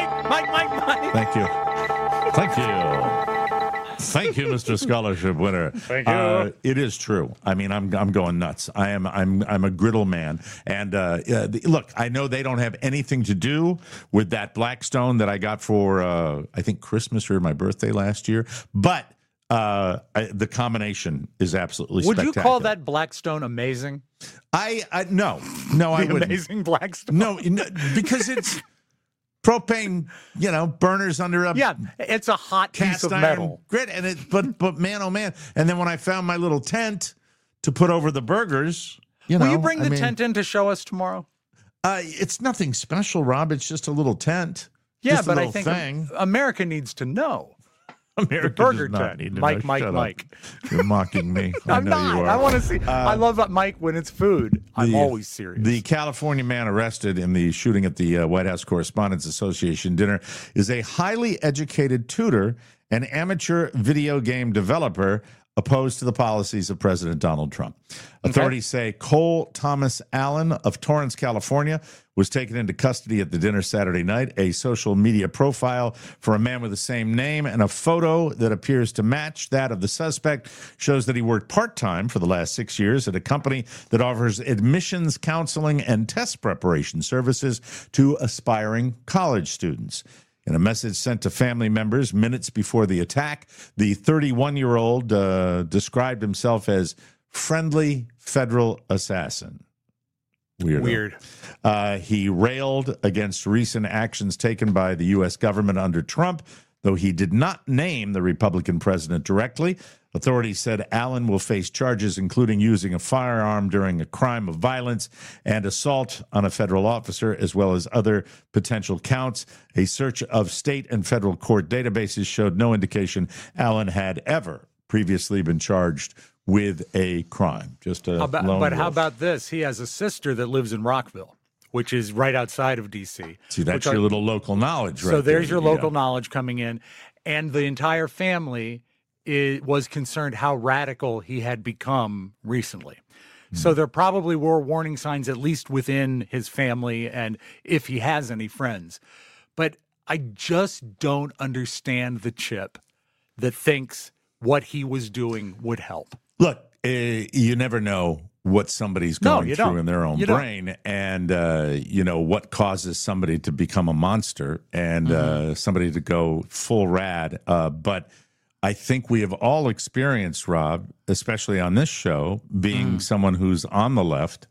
Thank you, Mr. Scholarship winner. Thank you. It is true. I mean, I'm going nuts. I'm a griddle man. And look, I know they don't have anything to do with that Blackstone that I got for I think Christmas or my birthday last year, but the combination is absolutely spectacular. Would you call that Blackstone amazing? No, I wouldn't. Amazing Blackstone. No, because it's propane, burners under a it's a hot piece of metal grit, and but man, oh man! And then when I found my little tent to put over the burgers, will you bring the tent in to show us tomorrow? It's nothing special, Rob. It's just a little tent. Yeah, but I think America needs to know. America the burger does not tent. need to Mike, know. Mike, Shut Mike. Up. You're mocking me. I'm not. You are. I want to see. I love Mike when it's food. I'm always serious. The California man arrested in the shooting at the White House Correspondents Association dinner is a highly educated tutor and amateur video game developer opposed to the policies of President Donald Trump. Authorities say Cole Thomas Allen of Torrance, California, was taken into custody at the dinner Saturday night. A social media profile for a man with the same name and a photo that appears to match that of the suspect shows that he worked part-time for the last 6 years at a company that offers admissions, counseling, and test preparation services to aspiring college students. In a message sent to family members minutes before the attack, the 31-year-old described himself as friendly federal assassin. Weird. He railed against recent actions taken by the U.S. government under Trump, though he did not name the Republican president directly. Authorities said Allen will face charges including using a firearm during a crime of violence and assault on a federal officer, as well as other potential counts. A search of state and federal court databases showed no indication Allen had ever previously been charged with a crime. Just a lone wolf. How about this? He has a sister that lives in Rockville, which is right outside of D.C. See, that's your little local knowledge, right? So there's your local knowledge coming in. And the entire family was concerned how radical he had become recently. So there probably were warning signs, at least within his family, and if he has any friends. But I just don't understand the chip that thinks what he was doing would help. Look, you never know what somebody's going through in their own brain and, what causes somebody to become a monster and somebody to go full rad. But I think we have all experienced, Rob, especially on this show, being someone who's on the left,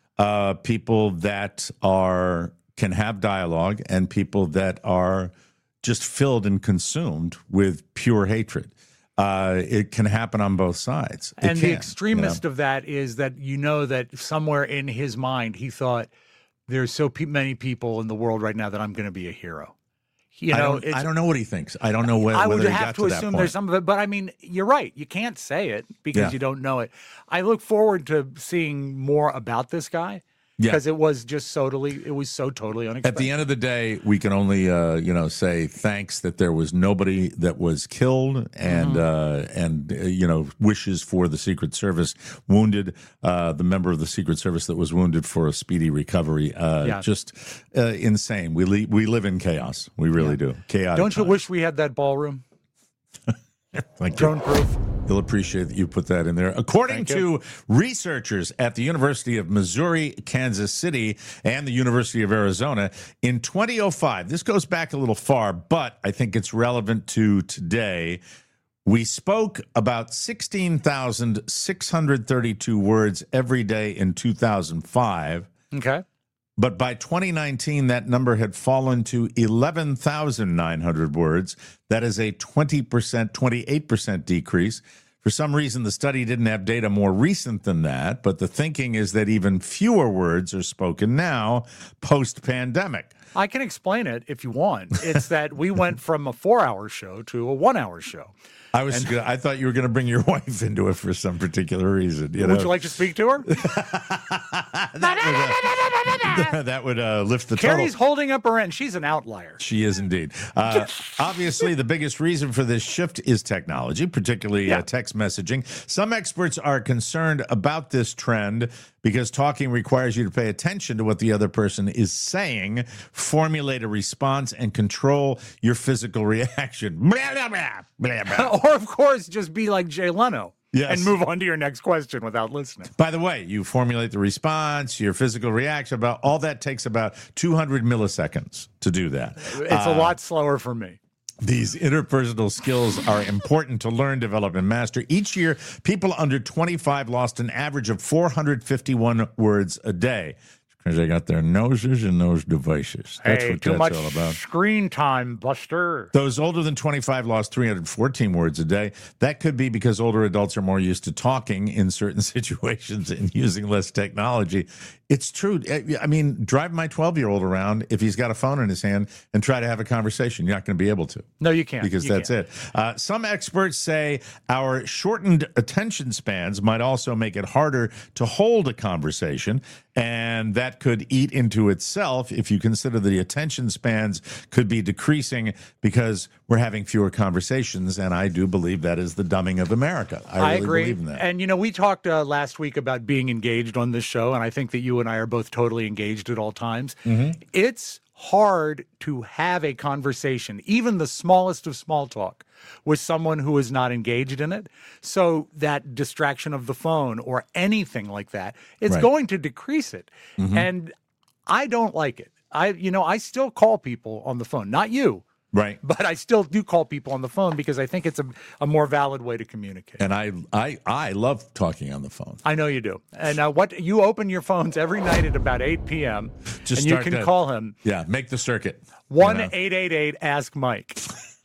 people that can have dialogue and people that are just filled and consumed with pure hatred. It can happen on both sides. The extremist of that is that that somewhere in his mind he thought there's so many people in the world right now that I'm going to be a hero. You know, I don't know what he thinks. I don't know whether I would he have got to that assume point. there's some of it, but I mean, you're right. You can't say it because you don't know it. I look forward to seeing more about this guy because it was just so totally unexpected. At the end of the day, we can only say thanks that there was nobody that was killed, and wishes for the Secret Service wounded, the member of the Secret Service that was wounded, for a speedy recovery. Just insane. We live in chaos. We really do. Chaotic. Don't you wish we had that ballroom? Like drone proof. You'll appreciate that you put that in there. According to researchers at the University of Missouri, Kansas City, and the University of Arizona, in 2005, this goes back a little far, but I think it's relevant to today, we spoke about 16,632 words every day in 2005. Okay. But by 2019, that number had fallen to 11,900 words. That is a 28% decrease. For some reason, the study didn't have data more recent than that, but the thinking is that even fewer words are spoken now, post-pandemic. I can explain it if you want. It's that we went from a 4-hour show to a 1-hour show. I thought you were going to bring your wife into it for some particular reason. Would you like to speak to her? That would lift the total. Carrie's holding up her end. She's an outlier. She is indeed. Obviously, the biggest reason for this shift is technology, particularly text messaging. Some experts are concerned about this trend because talking requires you to pay attention to what the other person is saying, formulate a response, and control your physical reaction. Blah, blah, blah, blah, blah. Or, of course, just be like Jay Leno. Yes. And move on to your next question without listening. By the way, you formulate the response, your physical reaction, about all that takes about 200 milliseconds to do that. It's a lot slower for me. These interpersonal skills are important to learn, develop, and master. Each year, people under 25 lost an average of 451 words a day. Because they got their noses in those devices. That's what too that's much all about. Screen time, Buster. Those older than 25 lost 314 words a day. That could be because older adults are more used to talking in certain situations and using less technology. It's true. I mean, drive my 12-year-old around if he's got a phone in his hand and try to have a conversation. You're not going to be able to. No, you can't. Because that's it. Some experts say our shortened attention spans might also make it harder to hold a conversation, and that could eat into itself if you consider the attention spans could be decreasing because we're having fewer conversations, and I do believe that is the dumbing of America. I really agree. believe in that. And, we talked last week about being engaged on this show, and I think that you and I are both totally engaged at all times. Mm-hmm. It's hard to have a conversation, even the smallest of small talk, with someone who is not engaged in it. So that distraction of the phone or anything like that, it's going to decrease it. Mm-hmm. And I don't like it. I still call people on the phone, not you. Right. But I still do call people on the phone because I think it's a more valid way to communicate. And I love talking on the phone. I know you do. And you open your phones every night at about 8 p.m. Just and you can call him. Yeah, make the circuit. 1-888-ASK-MIKE.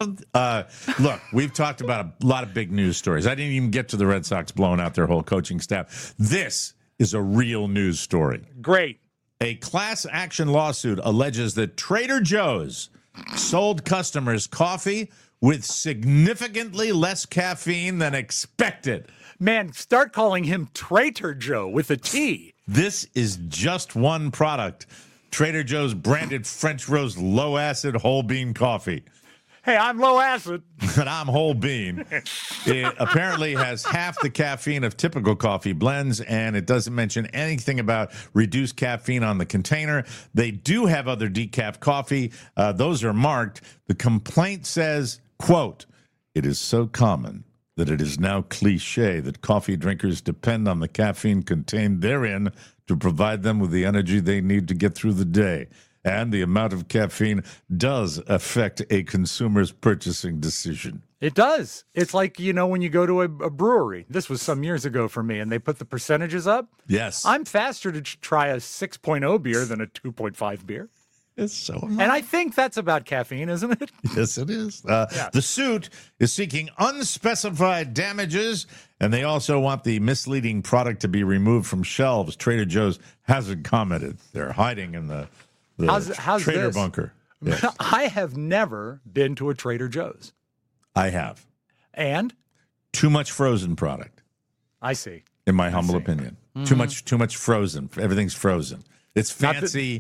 Look, we've talked about a lot of big news stories. I didn't even get to the Red Sox blowing out their whole coaching staff. This is a real news story. Great. A class action lawsuit alleges that Trader Joe's sold customers coffee with significantly less caffeine than expected. Man, start calling him Trader Joe with a T. This is just one product. Trader Joe's branded French roast low acid whole bean coffee. Hey, I'm low acid. And I'm whole bean. It apparently has half the caffeine of typical coffee blends, and it doesn't mention anything about reduced caffeine on the container. They do have other decaf coffee. Those are marked. The complaint says, quote, "It is so common that it is now cliche that coffee drinkers depend on the caffeine contained therein to provide them with the energy they need to get through the day. And the amount of caffeine does affect a consumer's purchasing decision." It does. It's like, when you go to a brewery. This was some years ago for me, and they put the percentages up. Yes. I'm faster to try a 6.0 beer than a 2.5 beer. It's so And I think that's about caffeine, isn't it? Yes, it is. The suit is seeking unspecified damages, and they also want the misleading product to be removed from shelves. Trader Joe's hasn't commented. They're hiding in the how's trader this? bunker. Yes. I have never been to a Trader Joe's. I have. And? Too much frozen product. I see. In my humble opinion. Mm-hmm. Too much frozen. Everything's frozen. It's fancy.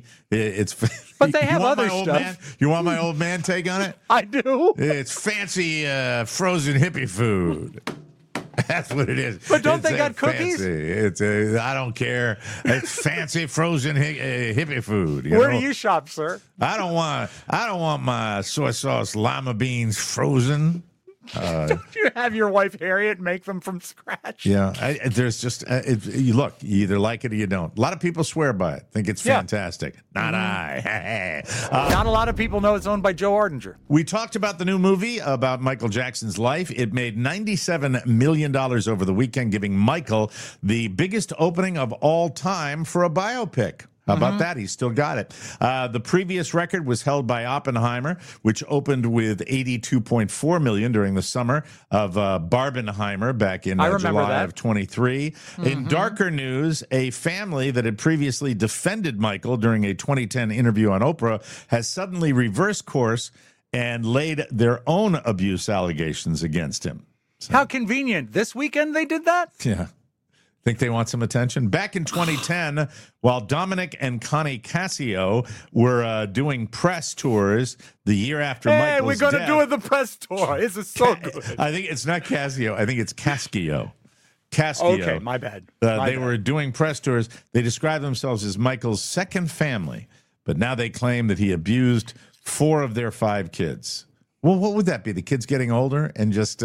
But they have other stuff. You want my old man take on it? I do. It's fancy frozen hippie food. That's what it is. But don't they got cookies? Fancy. I don't care. It's fancy frozen hippie food. Where do you shop, sir? I don't want my soy sauce lima beans frozen. Don't you have your wife Harriet make them from scratch? Yeah, there's just you look. You either like it or you don't. A lot of people swear by it, think it's fantastic. Not I. Not a lot of people know it's owned by Joe Ardinger. We talked about the new movie about Michael Jackson's life. It made $97 million over the weekend, giving Michael the biggest opening of all time for a biopic. How about that? He's still got it. The previous record was held by Oppenheimer, which opened with $82.4 million during the summer of Barbenheimer back in July of 23. In darker news, a family that had previously defended Michael during a 2010 interview on Oprah has suddenly reversed course and laid their own abuse allegations against him. So. How convenient. This weekend they did that? Yeah. Think they want some attention? Back in 2010, while Dominic and Connie Cassio were doing press tours the year after Michael's we're going to do the press tour. This is so good. I think it's not Cassio. I think it's Cascio. Cascio. Okay, my bad. They were doing press tours. They described themselves as Michael's second family, but now they claim that he abused 4 of their 5 kids. Well, what would that be? The kids getting older and just...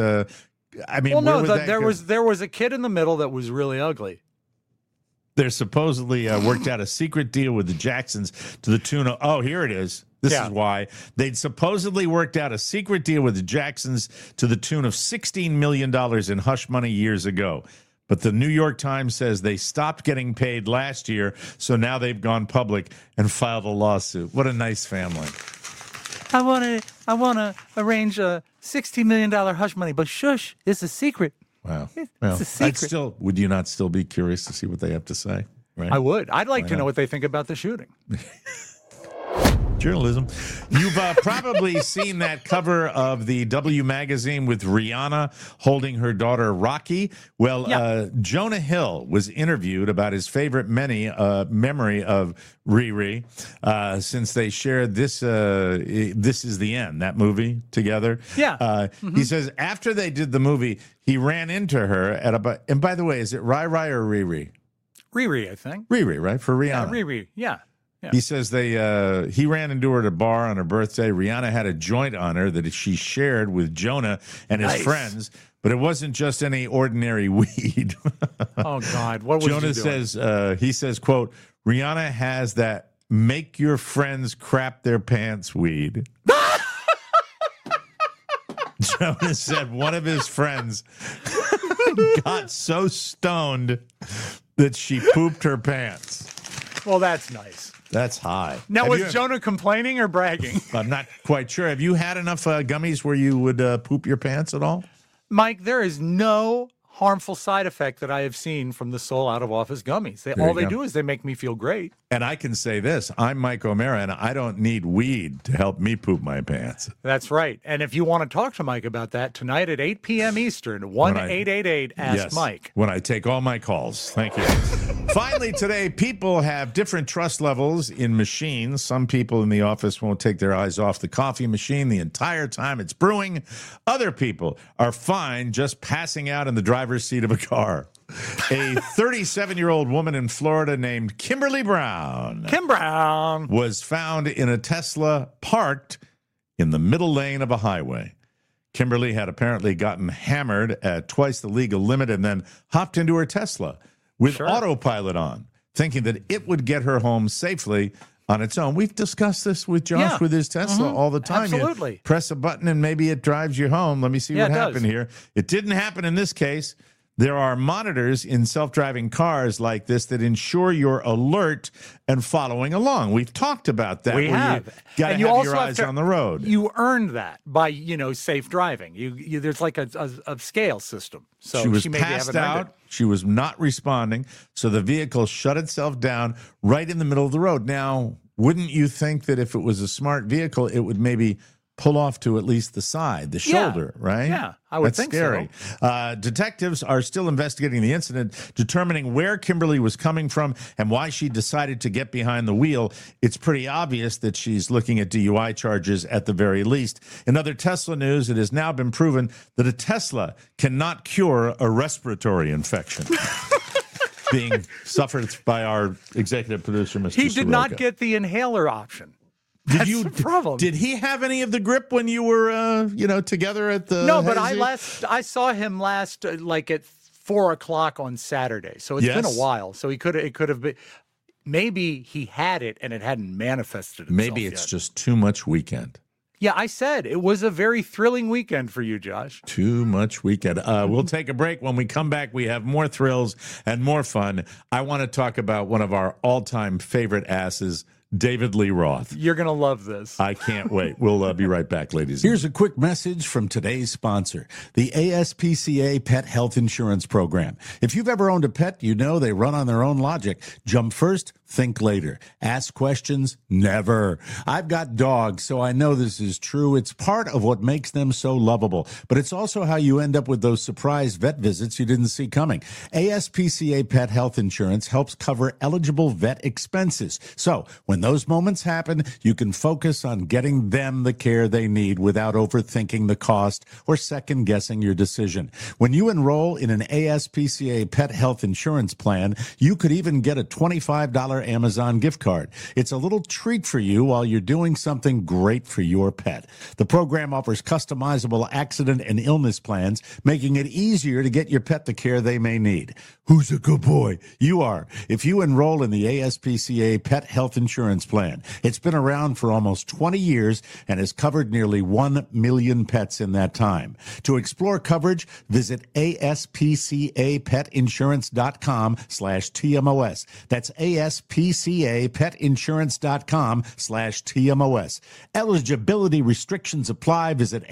I mean, well, no, there was a kid in the middle that was really ugly. They're supposedly worked out a secret deal with the Jacksons to the tune of, oh, here it is. This is why. They'd supposedly worked out a secret deal with the Jacksons to the tune of $16 million in hush money years ago. But the New York Times says they stopped getting paid last year, so now they've gone public and filed a lawsuit. What a nice family. I want to arrange a $60 million hush money, but shush, it's a secret. Wow. It's a secret. Would you not still be curious to see what they have to say? Right? I would. I'd like to know what they think about the shooting. Journalism. You've probably seen that cover of the W magazine with Rihanna holding her daughter Rocky. Well, Jonah Hill was interviewed about his favorite memory of Riri since they shared this This Is the End, that movie together. Yeah. He says after they did the movie, he ran into her at about, and by the way, is it Rai or Riri? Riri, I think. Riri, right? For Rihanna. Yeah, Riri, yeah. Yeah. He says he ran into her at a bar on her birthday. Rihanna had a joint on her that she shared with Jonah and his friends, but it wasn't just any ordinary weed. Oh, God. What was Jonah says, he says, quote, Rihanna has that make your friends crap their pants weed. Jonah said one of his friends got so stoned that she pooped her pants. Well, that's nice. That's high. Now, was Jonah complaining or bragging? I'm not quite sure. Have you had enough gummies where you would poop your pants at all? Mike, there is no harmful side effect that I have seen from the Soul Out of Office gummies. All they do is they make me feel great. And I can say this. I'm Mike O'Mara, and I don't need weed to help me poop my pants. That's right. And if you want to talk to Mike about that, tonight at 8 p.m. Eastern, 1-888-ASK-MIKE. When I take all my calls. Thank you. Finally, today, people have different trust levels in machines. Some people in the office won't take their eyes off the coffee machine the entire time it's brewing. Other people are fine just passing out in the driver's seat of a car. A 37-year-old woman in Florida named Kimberly Brown. Kim Brown was found in a Tesla parked in the middle lane of a highway. Kimberly had apparently gotten hammered at twice the legal limit and then hopped into her Tesla with autopilot on, thinking that it would get her home safely on its own. We've discussed this with Josh with his Tesla all the time. Absolutely. You press a button and maybe it drives you home. Let me see what happened here. It didn't happen in this case. There are monitors in self-driving cars like this that ensure you're alert and following along. We've talked about that. We have. You got to have your eyes on the road. You earned that by, safe driving. There's like a scale system. So she was maybe passed out. She was not responding. So the vehicle shut itself down right in the middle of the road. Now, wouldn't you think that if it was a smart vehicle, it would maybe pull off to at least the side, the shoulder, right? Yeah, I would think scary. So. Detectives are still investigating the incident, determining where Kimberly was coming from and why she decided to get behind the wheel. It's pretty obvious that she's looking at DUI charges at the very least. In other Tesla news, it has now been proven that a Tesla cannot cure a respiratory infection. Being suffered by our executive producer, Mr. He did Soroka. not get the inhaler option. That's the problem. Did he have any of the grip when you were, together at the? No, but I saw him last like at 4:00 on Saturday. So it's been a while. So it could have been. Maybe he had it and it hadn't manifested itself Maybe it's just too much weekend. Yeah, I said it was a very thrilling weekend for you, Josh. Too much weekend. We'll take a break. When we come back, we have more thrills and more fun. I want to talk about one of our all-time favorite asses, David Lee Roth. You're going to love this. I can't wait. We'll be right back, ladies. Here's a quick message from today's sponsor, the ASPCA Pet Health Insurance Program. If you've ever owned a pet, you know they run on their own logic. Jump first, think later. Ask questions, never. I've got dogs, so I know this is true. It's part of what makes them so lovable, but it's also how you end up with those surprise vet visits you didn't see coming. ASPCA Pet Health Insurance helps cover eligible vet expenses. So when those moments happen, you can focus on getting them the care they need without overthinking the cost or second-guessing your decision. When you enroll in an ASPCA Pet Health Insurance plan, you could even get a $25 Amazon gift card. It's a little treat for you while you're doing something great for your pet. The program offers customizable accident and illness plans, making it easier to get your pet the care they may need. Who's a good boy? You are. If you enroll in the ASPCA Pet Health Insurance plan. It's been around for almost 20 years and has covered nearly 1 million pets in that time. To explore coverage, visit aspcapetinsurance.com/TMOS. That's aspcapetinsurance.com/TMOS. Eligibility restrictions apply. Visit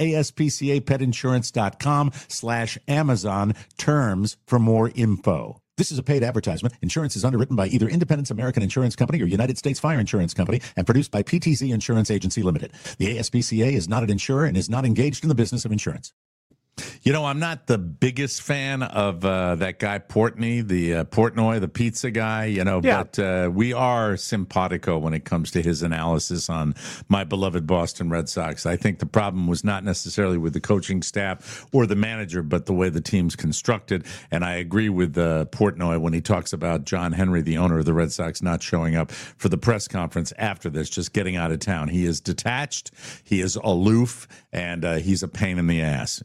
aspcapetinsurance.com/Amazon. Terms for more info. This is a paid advertisement. Insurance is underwritten by either Independence American Insurance Company or United States Fire Insurance Company and produced by PTZ Insurance Agency Limited. The ASPCA is not an insurer and is not engaged in the business of insurance. You know, I'm not the biggest fan of that guy Portnoy, the pizza guy, but we are simpatico when it comes to his analysis on my beloved Boston Red Sox. I think the problem was not necessarily with the coaching staff or the manager, but the way the team's constructed. And I agree with Portnoy when he talks about John Henry, the owner of the Red Sox, not showing up for the press conference after this, just getting out of town. He is detached, he is aloof, and he's a pain in the ass.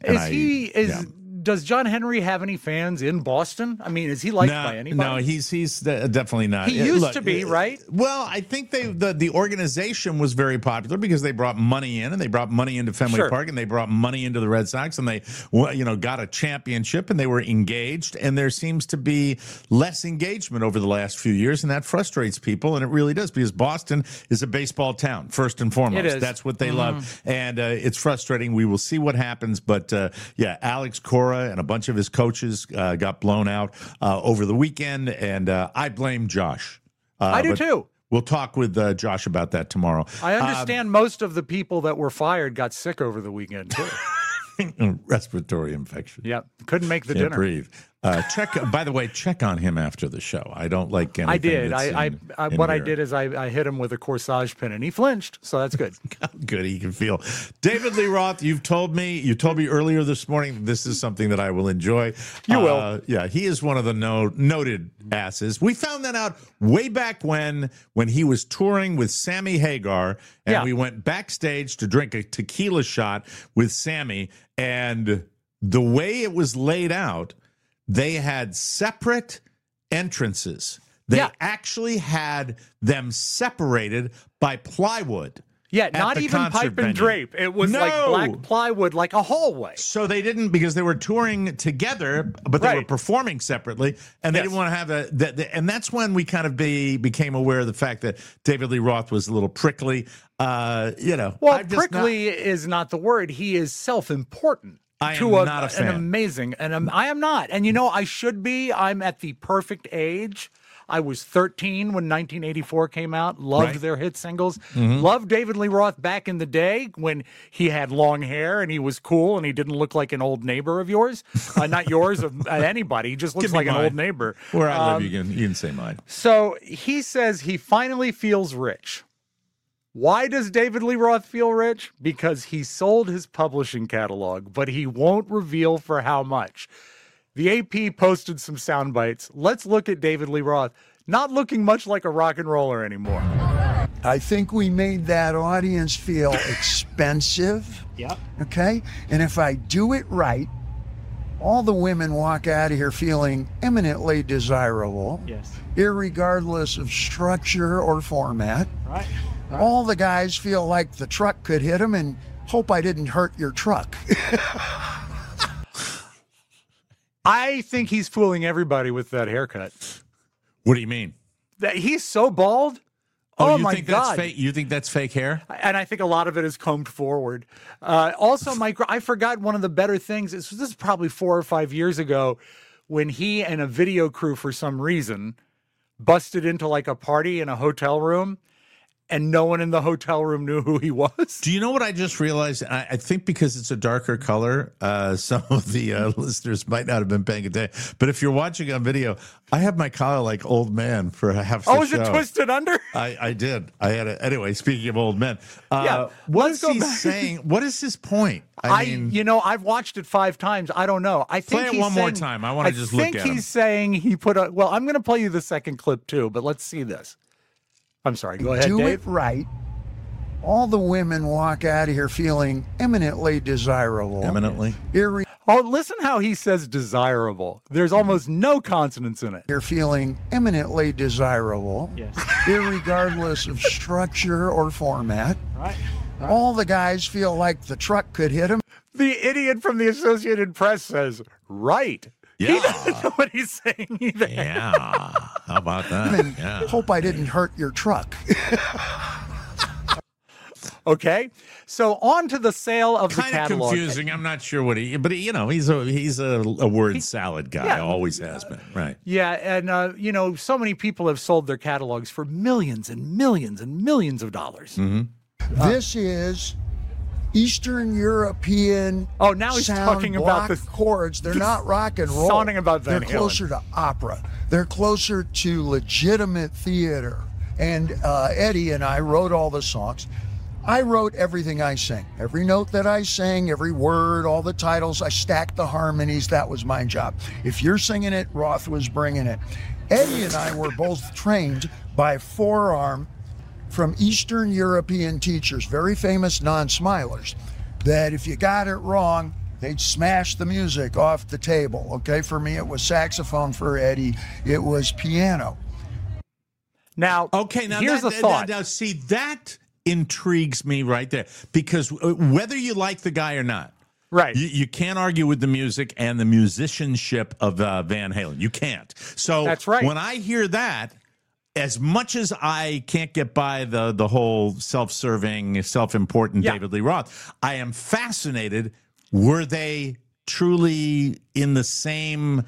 Does John Henry have any fans in Boston? I mean, is he liked by anybody? No, he's definitely not. He used to be, right? Well, I think the organization was very popular because they brought money in, and they brought money into Fenway Park, and they brought money into the Red Sox, and they got a championship, and they were engaged. And there seems to be less engagement over the last few years, and that frustrates people, and it really does, because Boston is a baseball town first and foremost. It is. That's what they love, and it's frustrating. We will see what happens, but Alex Cora and a bunch of his coaches got blown out over the weekend, and I blame Josh. I do too. We'll talk with Josh about that tomorrow. I understand most of the people that were fired got sick over the weekend too. Respiratory infection. Yeah, couldn't make the Can't dinner. Breathe. By the way, check on him after the show. I don't like anything. I did. What I here. did is I hit him with a corsage pin, and he flinched. So that's good. How good he can feel. David Lee Roth, you told me earlier this morning this is something that I will enjoy. You will. Yeah, he is one of the noted asses. We found that out way back when he was touring with Sammy Hagar, and we went backstage to drink a tequila shot with Sammy, and the way it was laid out, they had separate entrances. They actually had them separated by plywood. Yeah, not even pipe and drape. It was like black plywood, like a hallway. So they didn't, because they were touring together, but they were performing separately, and they didn't want to have and that's when we kind of became aware of the fact that David Lee Roth was a little prickly. Prickly is not the word. He is self-important. I am not a fan. I am not. And I should be. I'm at the perfect age. I was 13 when 1984 came out. Loved their hit singles. Loved David Lee Roth back in the day when he had long hair and he was cool and he didn't look like an old neighbor of yours. Not yours, of anybody. He just looks like an old neighbor. Where I live, you can say mine. So he says he finally feels rich. Why does David Lee Roth feel rich? Because he sold his publishing catalog, but he won't reveal for how much. The AP posted some sound bites. Let's look at David Lee Roth, not looking much like a rock and roller anymore. I think we made that audience feel expensive. Yep. Okay? And if I do it right, all the women walk out of here feeling eminently desirable. Yes. Irregardless of structure or format. Right. All the guys feel like the truck could hit them and hope I didn't hurt your truck. I think he's fooling everybody with that haircut. What do you mean? That he's so bald. Oh you my think God. That's fake? You think that's fake hair? And I think a lot of it is combed forward. Also, Mike, I forgot one of the better things. This is probably 4 or 5 years ago when he and a video crew, for some reason, busted into like a party in a hotel room. And no one in the hotel room knew who he was. Do you know what I just realized? I think because it's a darker color, some of the listeners might not have been paying attention. But if you're watching on video, I have my collar like old man for half the show. Oh, is it twisted under? I did. I had it. Anyway, speaking of old men. Yeah, what is he saying? What is his point? I mean, I've watched it 5 times. I don't know. I think play it one more time. I want to just look at him. I think he's saying he put a... Well, I'm going to play you the second clip too, but let's see this. I'm sorry. Go ahead, do Dave. It right. All the women walk out of here feeling eminently desirable. Eminently? Oh, listen how he says desirable. There's almost no consonants in it. You're feeling eminently desirable. Yes. Irregardless of structure or format. Right. All the guys feel like the truck could hit them. The idiot from the Associated Press says, right. Yeah. He doesn't know what he's saying either. Yeah. How about that? Yeah. Hope I didn't hurt your truck. Okay. So on to the sale of the catalog. Kind of confusing. I'm not sure what he's a word salad guy. Yeah. Always has been. Right. Yeah. And, so many people have sold their catalogs for millions and millions and millions of dollars. Mm-hmm. This is Eastern European. Oh, now he's talking about the chords. They're not rock and roll. Sonning about Van They're Halen. closer to opera. They're closer to legitimate theater. And Eddie and I wrote all the songs. I wrote everything I sang. Every note that I sang, every word, all the titles. I stacked the harmonies. That was my job. If you're singing it, Roth was bringing it. Eddie and I were both trained by forearm from Eastern European teachers, very famous non-smilers, that if you got it wrong, they'd smash the music off the table. Okay, for me, it was saxophone. For Eddie, it was piano. Now, here's the thought. Now, see, that intrigues me right there, because whether you like the guy or not, right, you can't argue with the music and the musicianship of Van Halen. You can't. So that's right. When I hear that, as much as I can't get by the whole self-serving, self-important David Lee Roth, I am fascinated. Were they truly in the same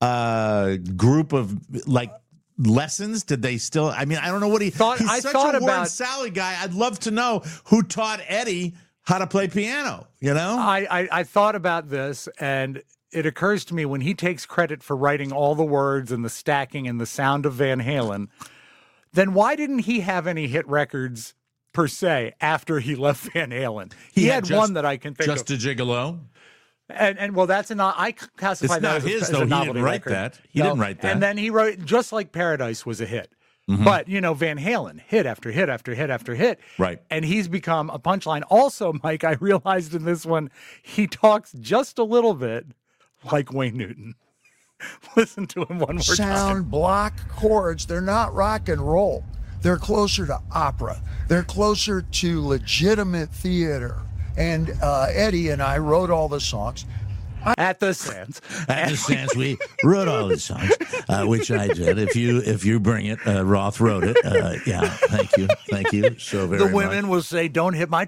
group of lessons? Did they still? I mean, I don't know what he thought. He's such a word salad guy. I'd love to know who taught Eddie how to play piano. You know, I thought about this, and it occurs to me when he takes credit for writing all the words and the stacking and the sound of Van Halen, then why didn't he have any hit records per se after he left Van Halen? He had one that I can think of. Just a Gigolo. And well, that's I classify that as a novelty He didn't write record. that. He didn't write that. And then he wrote Just Like Paradise was a hit. Mm-hmm. But, Van Halen, hit after hit after hit after hit. Right. And he's become a punchline. Also, Mike, I realized in this one, he talks just a little bit like Wayne Newton. Listen to him one more time. Sound block chords. They're not rock and roll. They're closer to opera. They're closer to legitimate theater. And Eddie and I wrote all the songs. At the Sands. At the Sands, we wrote all the songs, which I did. If you bring it, Roth wrote it. Yeah, thank you so very much. The women will say, "Don't hit my truck."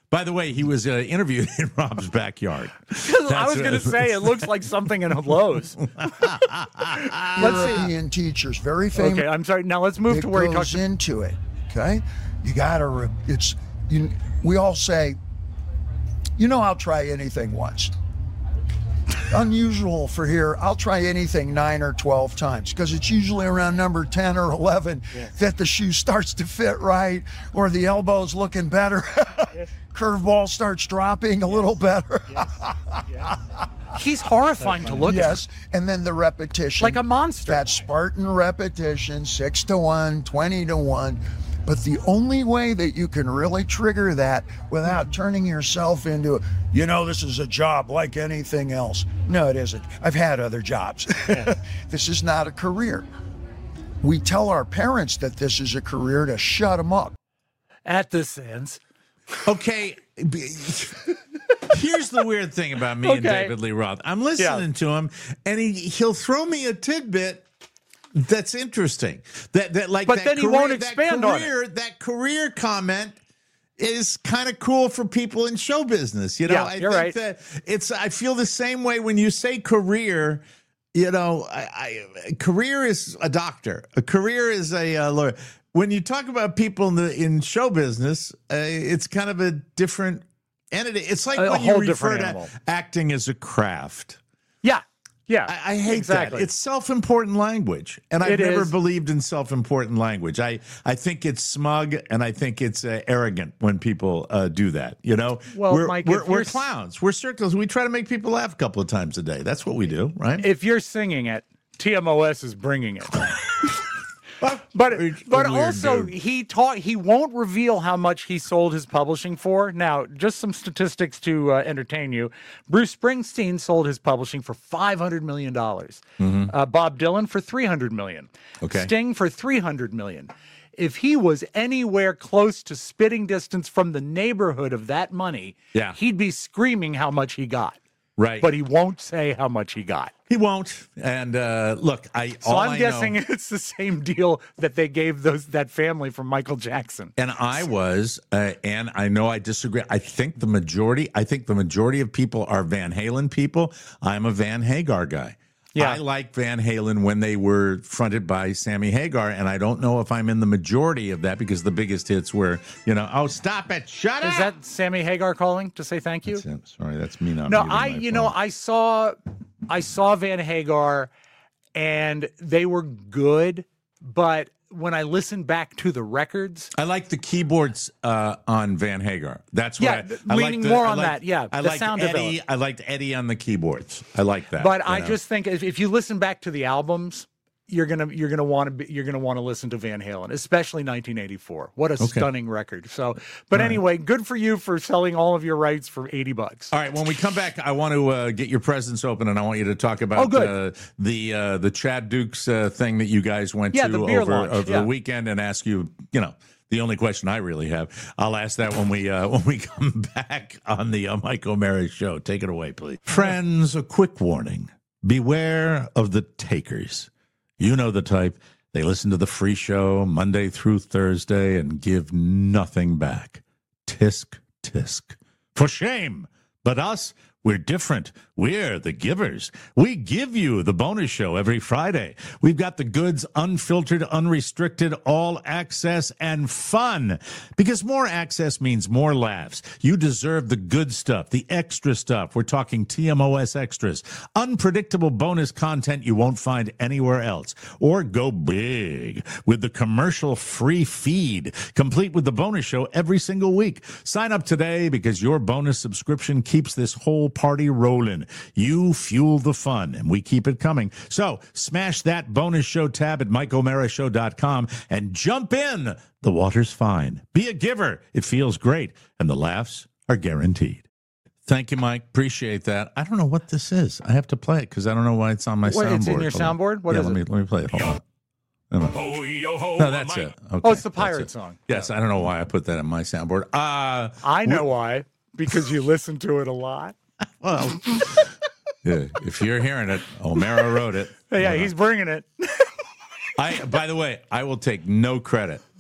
By the way, he was interviewed in Rob's backyard. I was going to say, it looks like something in a Lowe's. European teachers, very famous. Okay, I'm sorry. Now let's move to where he talks into it. Okay, you got to. We all say, I'll try anything once. Unusual for here. I'll try anything 9 or 12 times because it's usually around number 10 or 11 that the shoe starts to fit right, or the elbow's looking better. Curveball starts dropping a little better. He's horrifying to look at. Yes, and then the repetition. Like a monster. That Spartan repetition, 6 to 1, 20 to 1. But the only way that you can really trigger that without turning yourself into, this is a job like anything else. No, it isn't. I've had other jobs. This is not a career. We tell our parents that this is a career to shut them up. At this ends. Okay. Here's the weird thing about me and David Lee Roth. I'm listening to him, and he'll throw me a tidbit that's interesting. But then he won't expand on it. That career comment is kind of cool for people in show business. You're I think right. that I feel the same way when you say career. Career is a doctor. A career is a lawyer. When you talk about people in show business, it's kind of a different entity. It's like when you refer to acting as a craft. Yeah, I hate that. It's self-important language, and I've never believed in self-important language. I think it's smug, and I think it's arrogant when people do that. Well, Mike, we're clowns. We're circles. We try to make people laugh a couple of times a day. That's what we do, right? If you're singing it, TMOS is bringing it. But also he won't reveal how much he sold his publishing for. Now, just some statistics to entertain you. Bruce Springsteen sold his publishing for $500 million. Mm-hmm. Bob Dylan for $300 million. Okay. Sting for $300 million. If he was anywhere close to spitting distance from the neighborhood of that money, he'd be screaming how much he got. Right. But he won't say how much he got. He won't. And look, I'm guessing it's the same deal that they gave that family from Michael Jackson. And and I know I disagree. I think the majority of people are Van Halen people. I'm a Van Hagar guy. Yeah. I like Van Halen when they were fronted by Sammy Hagar, and I don't know if I'm in the majority of that because the biggest hits were, oh, stop it, shut up. Is that Sammy Hagar calling to say thank you? Sorry, that's me not. No, I saw Van Hagar, and they were good, but when I listened back to the records, I like the keyboards on Van Hagar. That's what I leaning more on that. Yeah, I liked Eddie. I liked Eddie on the keyboards. I like that. But I just think if you listen back to the albums, you're gonna want to listen to Van Halen, especially 1984. What a stunning record. So, but anyway, good for you for selling all of your rights for $80. All right, when we come back, I want to get your presents open, and I want you to talk about the Chad Dukes thing that you guys went to over the weekend, and ask you, the only question I really have. I'll ask that when we come back on the Mike O'Mara Show. Take it away, please. Friends, a quick warning. Beware of the takers. You know the type. They listen to the free show Monday through Thursday and give nothing back. Tisk, tisk. For shame. But us, we're different. We're the givers. We give you the bonus show every Friday. We've got the goods, unfiltered, unrestricted, all access, and fun. Because more access means more laughs. You deserve the good stuff, the extra stuff. We're talking TMOS extras. Unpredictable bonus content you won't find anywhere else. Or go big with the commercial-free feed, complete with the bonus show every single week. Sign up today because your bonus subscription keeps this whole party rolling. You fuel the fun, and we keep it coming. So smash that bonus show tab at MikeO'MaraShow.com and jump in. The water's fine. Be a giver. It feels great, and the laughs are guaranteed. Thank you, Mike. Appreciate that. I don't know what this is. I have to play it because I don't know why it's on my soundboard. It's in your soundboard? What is it? Let me play it. Hold on. No, that's it. Okay, oh, it's the pirate song. Yes, I don't know why I put that in my soundboard. I know why. Because you listen to it a lot. Well, yeah, if you're hearing it, O'Mara wrote it. Yeah, he's bringing it. By the way, I will take no credit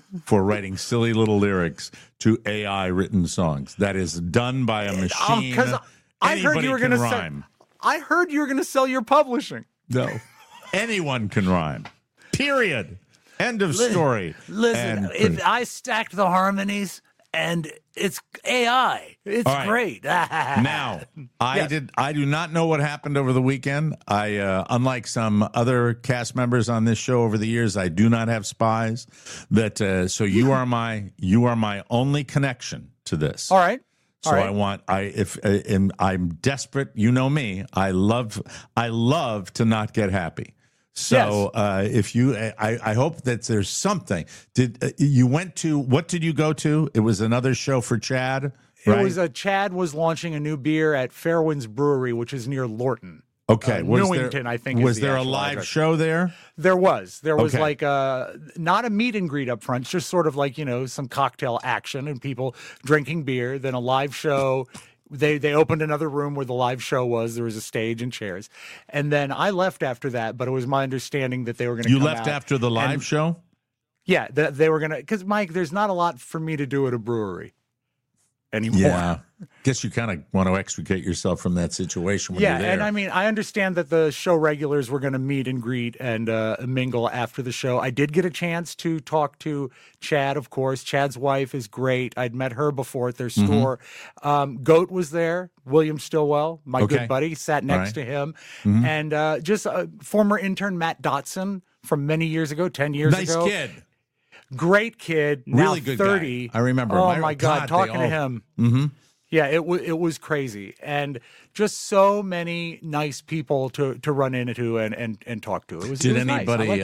for writing silly little lyrics to AI written songs. That is done by a machine. Because I heard you were going to rhyme. I heard you were going to sell your publishing. No, anyone can rhyme. Period. End of story. Listen, if I stacked the harmonies, and it's AI. It's right. great. Now, I do not know what happened over the weekend. Unlike some other cast members on this show over the years, I do not have spies. So you are my only connection to this. All right. So I'm desperate. You know me. I love to not get happy. So yes. I hope that there's something. What did you go to? It was another show for Chad, right? It was Chad was launching a new beer at Fairwinds Brewery, which is near Lorton. Okay. Newington, I think. Was there a live show there? There was. There was like not a meet and greet up front, just sort of like, some cocktail action and people drinking beer, then a live show. They opened another room where the live show was. There was a stage and chairs. And then I left after that, but it was my understanding that they were going to come out. You left after the live show? Yeah, they were going to, because, Mike, there's not a lot for me to do at a brewery anymore. Yeah. Guess you kind of want to extricate yourself from that situation when you're there. And I mean, I understand that the show regulars were going to meet and greet and mingle after the show. I did get a chance to talk to Chad, of course. Chad's wife is great. I'd met her before at their store. Goat was there. William Stillwell, my good buddy, sat next to him. And just former intern Matt Dotson from many years ago, 10 years ago. Nice kid. Great kid. Really now good 30. Guy. I remember. Oh, my God. Talking to him. Mm-hmm. Yeah, it was crazy, and just so many nice people to run into and talk to. Did anybody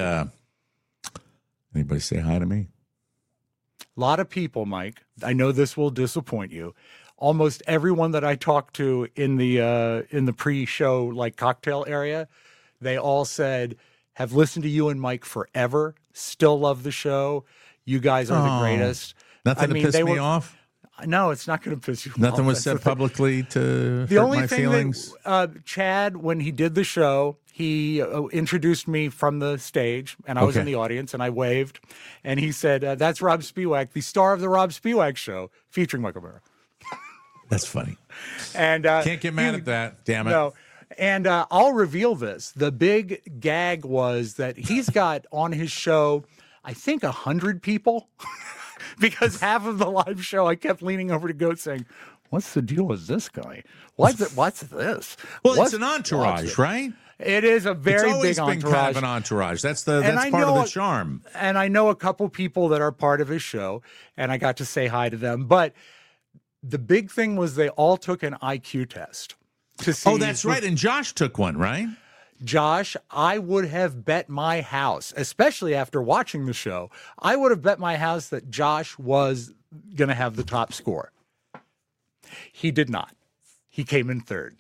say hi to me? A lot of people, Mike. I know this will disappoint you. Almost everyone that I talked to in the pre-show like cocktail area, they all said, "Have listened to you and Mike forever. Still love the show. You guys are the greatest." Nothing to piss me off. No, it's not going to piss you off. Nothing was said publicly to the hurt only my thing feelings. That Chad, when he did the show, he introduced me from the stage, and I was in the audience, and I waved, and he said, "That's Rob Spiewak, the star of the Rob Spiewak Show, featuring Michael Mara." That's funny. And can't get mad at that. Damn it. No. And I'll reveal this. The big gag was that he's got on his show, I think, 100 people. Because half of the live show, I kept leaning over to Goat saying, "What's the deal with this guy? What's this?" Well, it's an entourage, right? It is a very big entourage. It's always been kind of an entourage. That's part of the charm. And I know a couple people that are part of his show, and I got to say hi to them. But the big thing was they all took an IQ test to see. Oh, that's right. And Josh took one, right? Josh, I would have bet my house, especially after watching the show, I would have bet my house that Josh was going to have the top score. He did not. He came in third.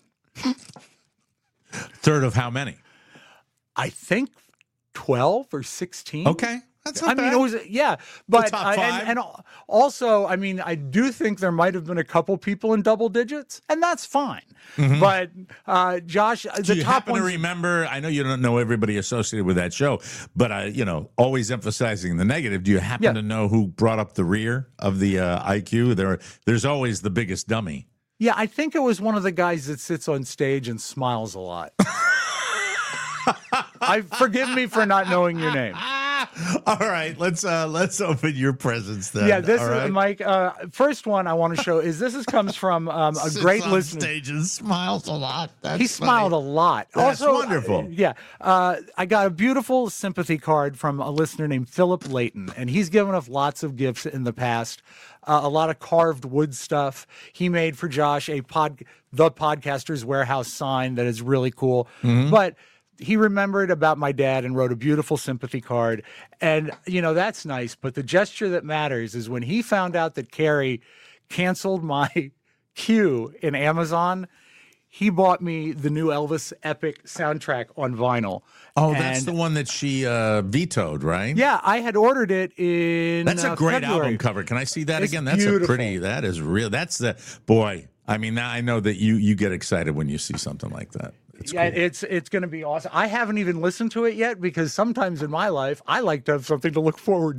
Third of how many? I think 12 or 16. Okay. That's not bad. It was, but top five. and also, I mean, I do think there might have been a couple people in double digits, and that's fine. Mm-hmm. But Josh, do you happen to remember? I know you don't know everybody associated with that show, but always emphasizing the negative. Do you happen to know who brought up the rear of the IQ? There's always the biggest dummy. Yeah, I think it was one of the guys that sits on stage and smiles a lot. Forgive me for not knowing your name. All right, let's open your presents then. Yeah, this is Mike. First one I want to show is comes from a great listener. Stage and smiles a lot. He smiled a lot. That's also wonderful. I got a beautiful sympathy card from a listener named Philip Layton, and he's given us lots of gifts in the past. A lot of carved wood stuff. He made for Josh the Podcaster's Warehouse sign that is really cool, but. He remembered about my dad and wrote a beautiful sympathy card. And, that's nice. But the gesture that matters is when he found out that Carrie canceled my queue in Amazon, he bought me the new Elvis Epic soundtrack on vinyl. Oh, that's the one that she vetoed, right? Yeah, I had ordered it in That's a great February. Album cover. Can I see that again? That's beautiful. That is real. That's boy. I mean, now I know that you get excited when you see something like that. Cool. It's going to be awesome. I haven't even listened to it yet because sometimes in my life I like to have something to look forward to.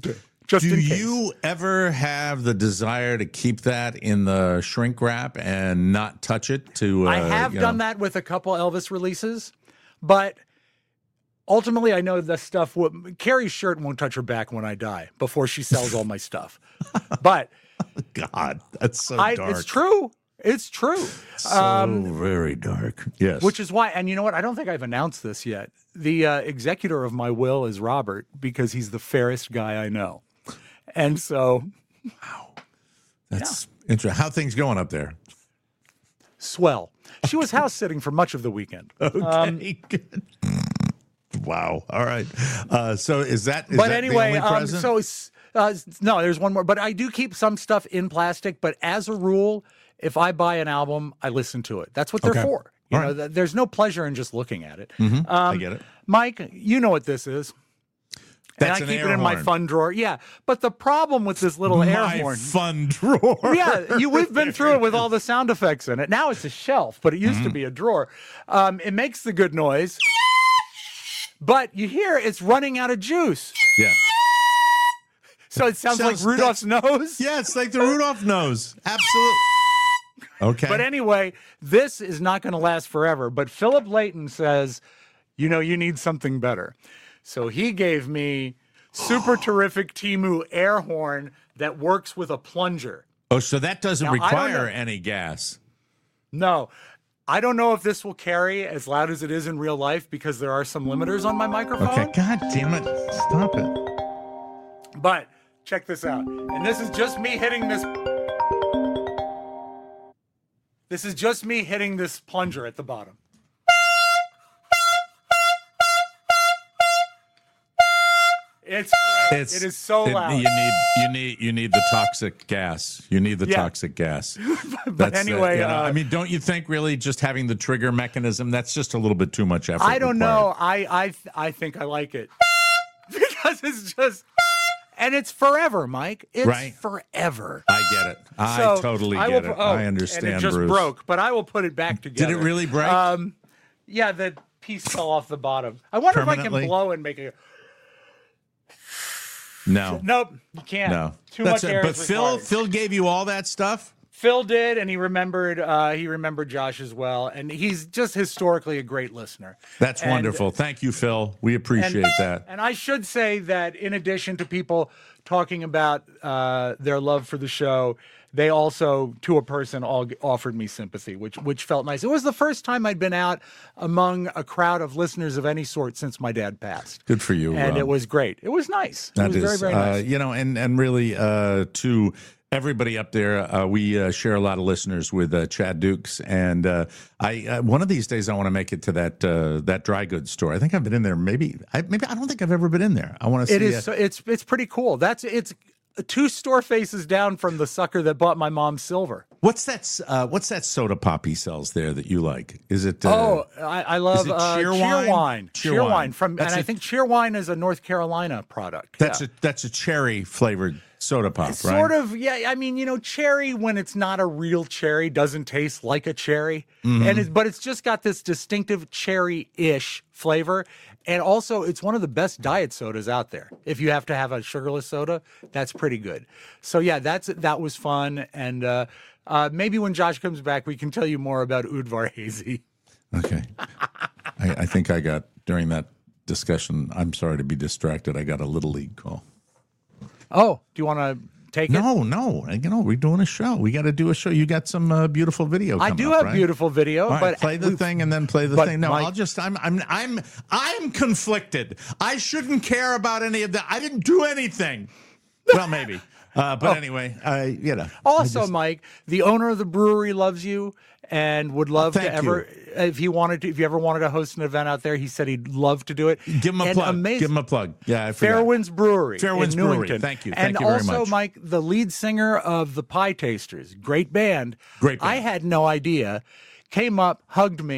just Do in case. you ever have the desire to keep that in the shrink wrap and not touch it? I have done that with a couple Elvis releases, but ultimately I know the stuff. Carrie's shirt won't touch her back when I die before she sells all my stuff. But God, that's so dark. It's true. It's true. So very dark. Yes. Which is why, and you know what? I don't think I've announced this yet. The executor of my will is Robert because he's the fairest guy I know. And so. Wow. That's interesting. How things going up there? Swell. She was house sitting for much of the weekend. Okay, good. Wow. All right. So is that but that anyway, the only present? No, there's one more. But I do keep some stuff in plastic. But as a rule, if I buy an album, I listen to it. That's what they're for. You know, there's no pleasure in just looking at it. I get it. Mike, you know what this is. That's and I keep it in my fun drawer. Yeah. But the problem with this little air horn. Fun drawer. Yeah. We've been through it with all the sound effects in it. Now it's a shelf, but it used to be a drawer. It makes the good noise. But you hear it's running out of juice. Yeah. So it sounds like Rudolph's nose. Yeah, it's like the Rudolph nose. Absolutely. Okay. But anyway, this is not going to last forever. But Philip Layton says, you need something better. So he gave me super terrific Temu air horn that works with a plunger. Oh, so that doesn't require any gas. No. I don't know if this will carry as loud as it is in real life because there are some limiters on my microphone. Okay, God damn it. Stop it. But check this out. And this is just me hitting this. This is just me hitting this plunger at the bottom. It is so loud. You need the toxic gas. You need the toxic gas. But anyway, I mean, don't you think really just having the trigger mechanism, that's just a little bit too much effort? I don't know. I think I like it because it's just, and it's forever, Mike. It's forever. I get it. I totally get it. I understand. And it just Bruce. broke, but I will put it back together. Did it really break? Yeah, the piece fell off the bottom. I wonder if I can blow and make it. No. Nope, you can't. No. Too much air. But Phil gave you all that stuff? Phil did, and he remembered Josh as well, and he's just historically a great listener. That's wonderful. Thank you, Phil. We appreciate that. And I should say that in addition to people talking about their love for the show, they also, to a person, all offered me sympathy, which felt nice. It was the first time I'd been out among a crowd of listeners of any sort since my dad passed. Good for you. And it was great. It was nice. That it was is, very, very nice. And really to everybody up there, we share a lot of listeners with Chad Dukes, and I one of these days I want to make it to that dry goods store. I think I've been in there. Maybe I don't think I've ever been in there. I want to see. It is. It's pretty cool. It's 2 store faces down from the sucker that bought my mom silver. What's that soda pop he sells there that you like? Is it? I love Cheerwine. Cheerwine from, and I think Cheerwine is a North Carolina product. That's a cherry flavored soda pop, right? Sort of, yeah. I mean, cherry when it's not a real cherry doesn't taste like a cherry, but it's just got this distinctive cherry-ish flavor. And also, it's one of the best diet sodas out there. If you have to have a sugarless soda, that's pretty good. So yeah, that was fun. And maybe when Josh comes back, we can tell you more about Udvar Hazy. Okay. I think I got, during that discussion, I'm sorry to be distracted, I got a Little League call. Oh, do you want to take it? No. We're doing a show. We got to do a show. You got some beautiful video coming I do have right? beautiful video, right, but play the thing and then play the thing. No, Mike, I'm conflicted. I shouldn't care about any of that. I didn't do anything. Well, maybe. But anyway, Also, Mike, the owner of the brewery loves you and would love to ever, if you ever wanted to host an event out there, he said he'd love to do it. Give him a plug. Give him a plug. Yeah, I forgot. Fairwinds Brewery. Fairwinds in Brewery. Newington. Thank you. And Thank you very also, much. Mike, the lead singer of the Pie Tasters, great band. Great band. I had no idea. Came up, hugged me,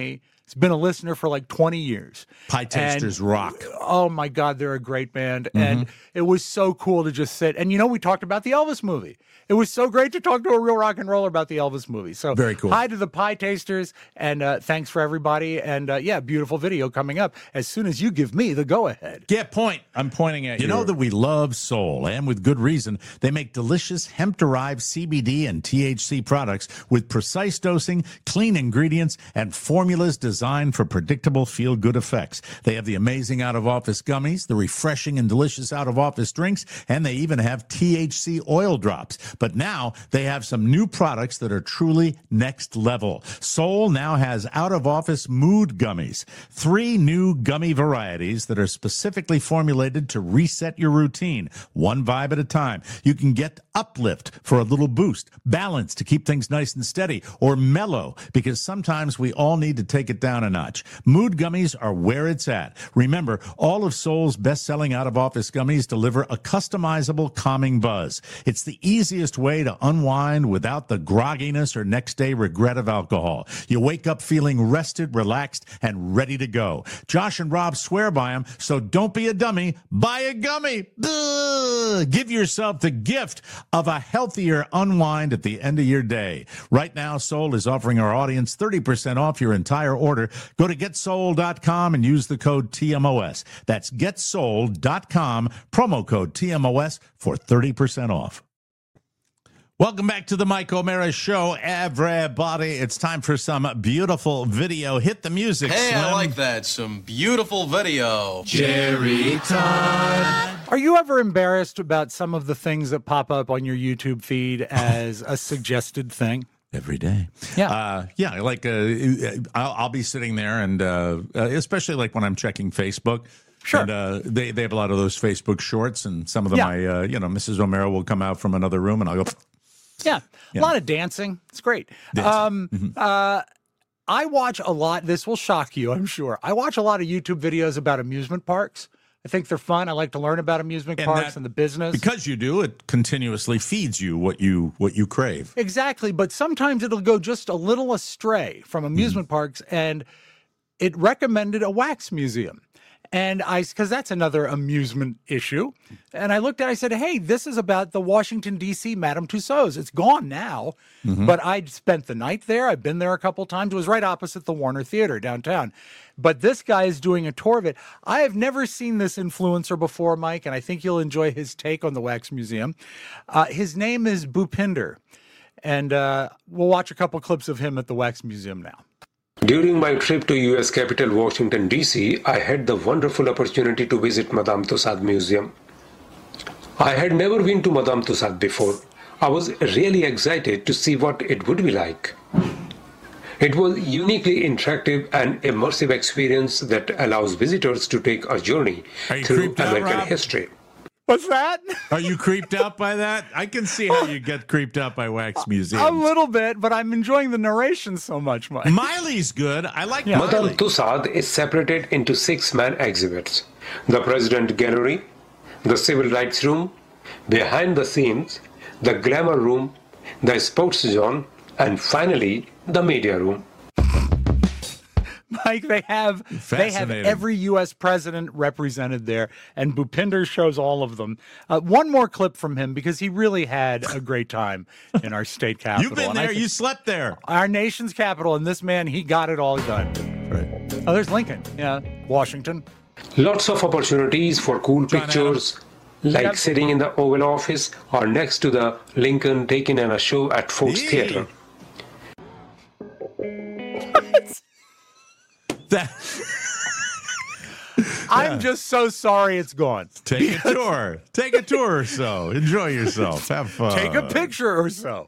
He's been a listener for like 20 years. Pie Tasters rock. Oh, my God, they're a great band. And it was so cool to just sit. And, we talked about the Elvis movie. It was so great to talk to a real rock and roller about the Elvis movie. So very cool. Hi to the Pie Tasters, and thanks for everybody. And, beautiful video coming up as soon as you give me the go-ahead. Yeah, point. I'm pointing at you. You know that we love Soul, and with good reason. They make delicious hemp-derived CBD and THC products with precise dosing, clean ingredients, and formulas designed for predictable feel-good effects. They have the amazing out-of-office gummies, the refreshing and delicious out-of-office drinks, and they even have THC oil drops. But now they have some new products that are truly next level. Soul now has out-of-office mood gummies, 3 new gummy varieties that are specifically formulated to reset your routine, one vibe at a time. You can get uplift for a little boost, balance to keep things nice and steady, or mellow, because sometimes we all need to take it down a notch. Mood gummies are where it's at. Remember, all of Soul's best-selling out-of-office gummies deliver a customizable calming buzz. It's the easiest way to unwind without the grogginess or next day regret of alcohol. You wake up feeling rested, relaxed, and ready to go. Josh and Rob swear by them, so don't be a dummy. Buy a gummy. Ugh. Give yourself the gift of a healthier unwind at the end of your day. Right now, Soul is offering our audience 30% off your entire order. Go to getsoul.com and use the code TMOS. That's getsoul.com, promo code TMOS for 30% off. Welcome back to the Mike O'Mara Show, everybody. It's time for some beautiful video. Hit the music, Hey, Slim. I like that. Some beautiful video. Jerry Todd. Are you ever embarrassed about some of the things that pop up on your YouTube feed as a suggested thing? Every day. Yeah. Like I'll be sitting there and especially like when I'm checking Facebook. Sure. And they have a lot of those Facebook shorts, and some of them Mrs. O'Mara will come out from another room and I'll go... Yeah, a lot of dancing. It's great. I watch a lot. This will shock you, I'm sure. I watch a lot of YouTube videos about amusement parks. I think they're fun. I like to learn about amusement parks and the business. Because you do, it continuously feeds you what you crave. Exactly, but sometimes it'll go just a little astray from amusement parks, and it recommended a wax museum. And because that's another amusement issue. And I looked at it, I said, hey, this is about the Washington, D.C. Madame Tussauds. It's gone now, but I'd spent the night there. I've been there a couple times. It was right opposite the Warner Theater downtown. But this guy is doing a tour of it. I have never seen this influencer before, Mike, and I think you'll enjoy his take on the Wax Museum. His name is Bhupinder, and we'll watch a couple clips of him at the Wax Museum now. During my trip to U.S. capital Washington, D.C., I had the wonderful opportunity to visit Madame Tussauds Museum. I had never been to Madame Tussauds before. I was really excited to see what it would be like. It was uniquely interactive and immersive experience that allows visitors to take a journey through American history. What's that? Are you creeped out by that? I can see how you get creeped out by wax museums. A little bit, but I'm enjoying the narration so much, Mike. Miley's good. I like Madame Miley. Tussauds is separated into 6 main exhibits: the President Gallery, the Civil Rights Room, Behind the Scenes, the Glamour Room, the Sports Zone, and finally, the Media Room. Mike, they have every U.S. president represented there, and Bhupinder shows all of them. One more clip from him, because he really had a great time in our state capital. You've been there. You slept there. Our nation's capital, and this man, he got it all done. Right. Oh, there's Lincoln. Yeah, Washington. Lots of opportunities for cool pictures, like sitting in the Oval Office or next to the Lincoln taking in a show at Ford's Theater. I'm just so sorry it's gone. Take a tour. Take a tour or so. Enjoy yourself. Have fun. Take a picture or so.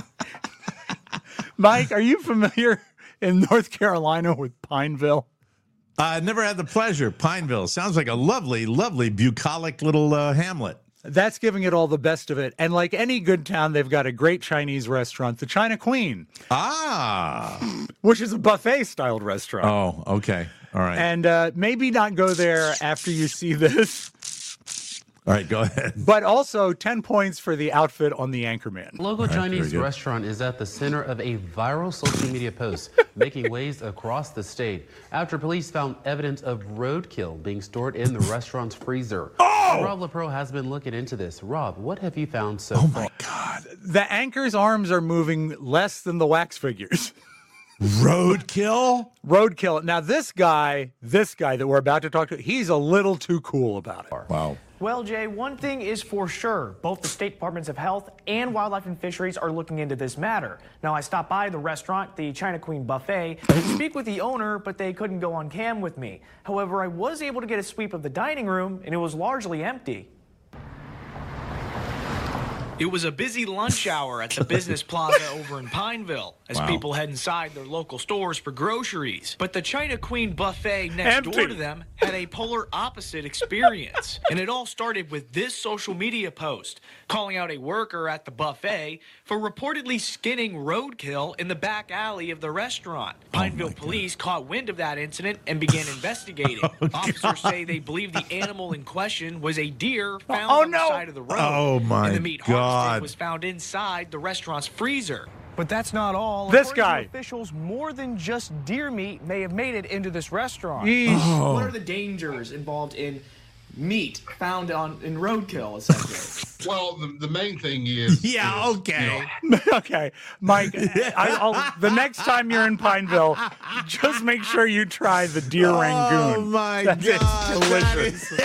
Mike, are you familiar in North Carolina with Pineville? I never had the pleasure. Pineville sounds like a lovely, lovely, bucolic little hamlet. That's giving it all the best of it. And like any good town, they've got a great Chinese restaurant, the China Queen. Which is a buffet-styled restaurant. Oh, okay. All right. And maybe not go there after you see this. All right, go ahead. But also 10 points for the outfit on the Anchorman. Local Chinese restaurant is at the center of a viral social media post, making waves across the state after police found evidence of roadkill being stored in the restaurant's freezer. Rob LaPro has been looking into this. Rob, what have you found so far? Oh, my God. The anchor's arms are moving less than the wax figures. Roadkill? Roadkill. Now, this guy that we're about to talk to, he's a little too cool about it. Wow. Well, Jay, one thing is for sure. Both the State Departments of Health and Wildlife and Fisheries are looking into this matter. Now, I stopped by the restaurant, the China Queen Buffet, to speak with the owner, but they couldn't go on cam with me. However, I was able to get a sweep of the dining room, and it was largely empty. It was a busy lunch hour at the business plaza over in Pineville as people head inside their local stores for groceries. But the China Queen Buffet next door to them had a polar opposite experience. And it all started with this social media post calling out a worker at the buffet for reportedly skinning roadkill in the back alley of the restaurant. Pineville police caught wind of that incident and began investigating. Officers say they believe the animal in question was a deer found on the side of the road. Oh, my and the meat God. was found inside the restaurant's freezer. But that's not all. This guy. Officials, more than just deer meat may have made it into this restaurant. What are the dangers involved in meat found in roadkill, essentially? Well, the main thing is... Yeah, okay. Okay, Mike, the next time you're in Pineville, just make sure you try the deer rangoon. Oh, my God. It's delicious.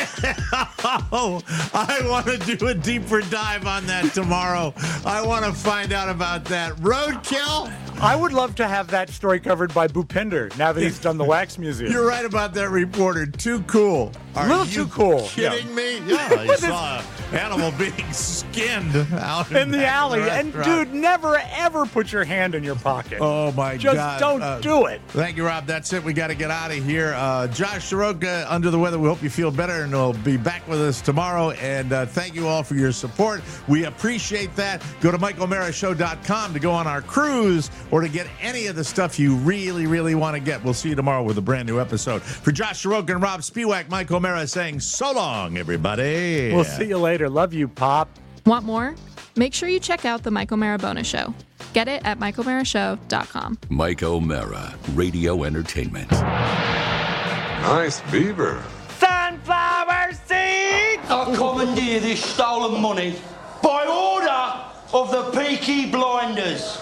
I want to do a deeper dive on that tomorrow. I want to find out about that. Roadkill? I would love to have that story covered by Bhupinder now that he's done the Wax Museum. You're right about that reporter. Too cool. A little too cool. Kidding me? Yeah, I saw an animal being skinned out in the alley. And restaurant. dude, never ever put your hand in your pocket. Oh my God. Just don't do it. Thank you, Rob. That's it. We got to get out of here. Josh Soroka, under the weather. We hope you feel better, and he'll be back with us tomorrow. And thank you all for your support. We appreciate that. Go to MikeO'MaraShow.com to go on our cruise or to get any of the stuff you really, really want to get. We'll see you tomorrow with a brand new episode. For Josh Soroka and Rob Spiewak, Mike O'Mara saying so long, everybody. We'll see you later. Love you, Pop. Want more? Make sure you check out the Mike O'Mara Bonus Show. Get it at MikeO'MaraShow.com. Mike O'Mara, Radio Entertainment. Nice beaver. Sunflower seeds! I commandeer this stolen money by order of the Peaky Blinders.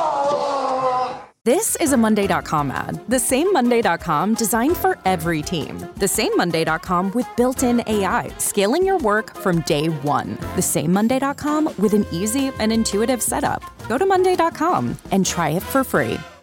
This is a Monday.com ad. The same Monday.com designed for every team. The same Monday.com with built-in AI, scaling your work from day one. The same Monday.com with an easy and intuitive setup. Go to Monday.com and try it for free.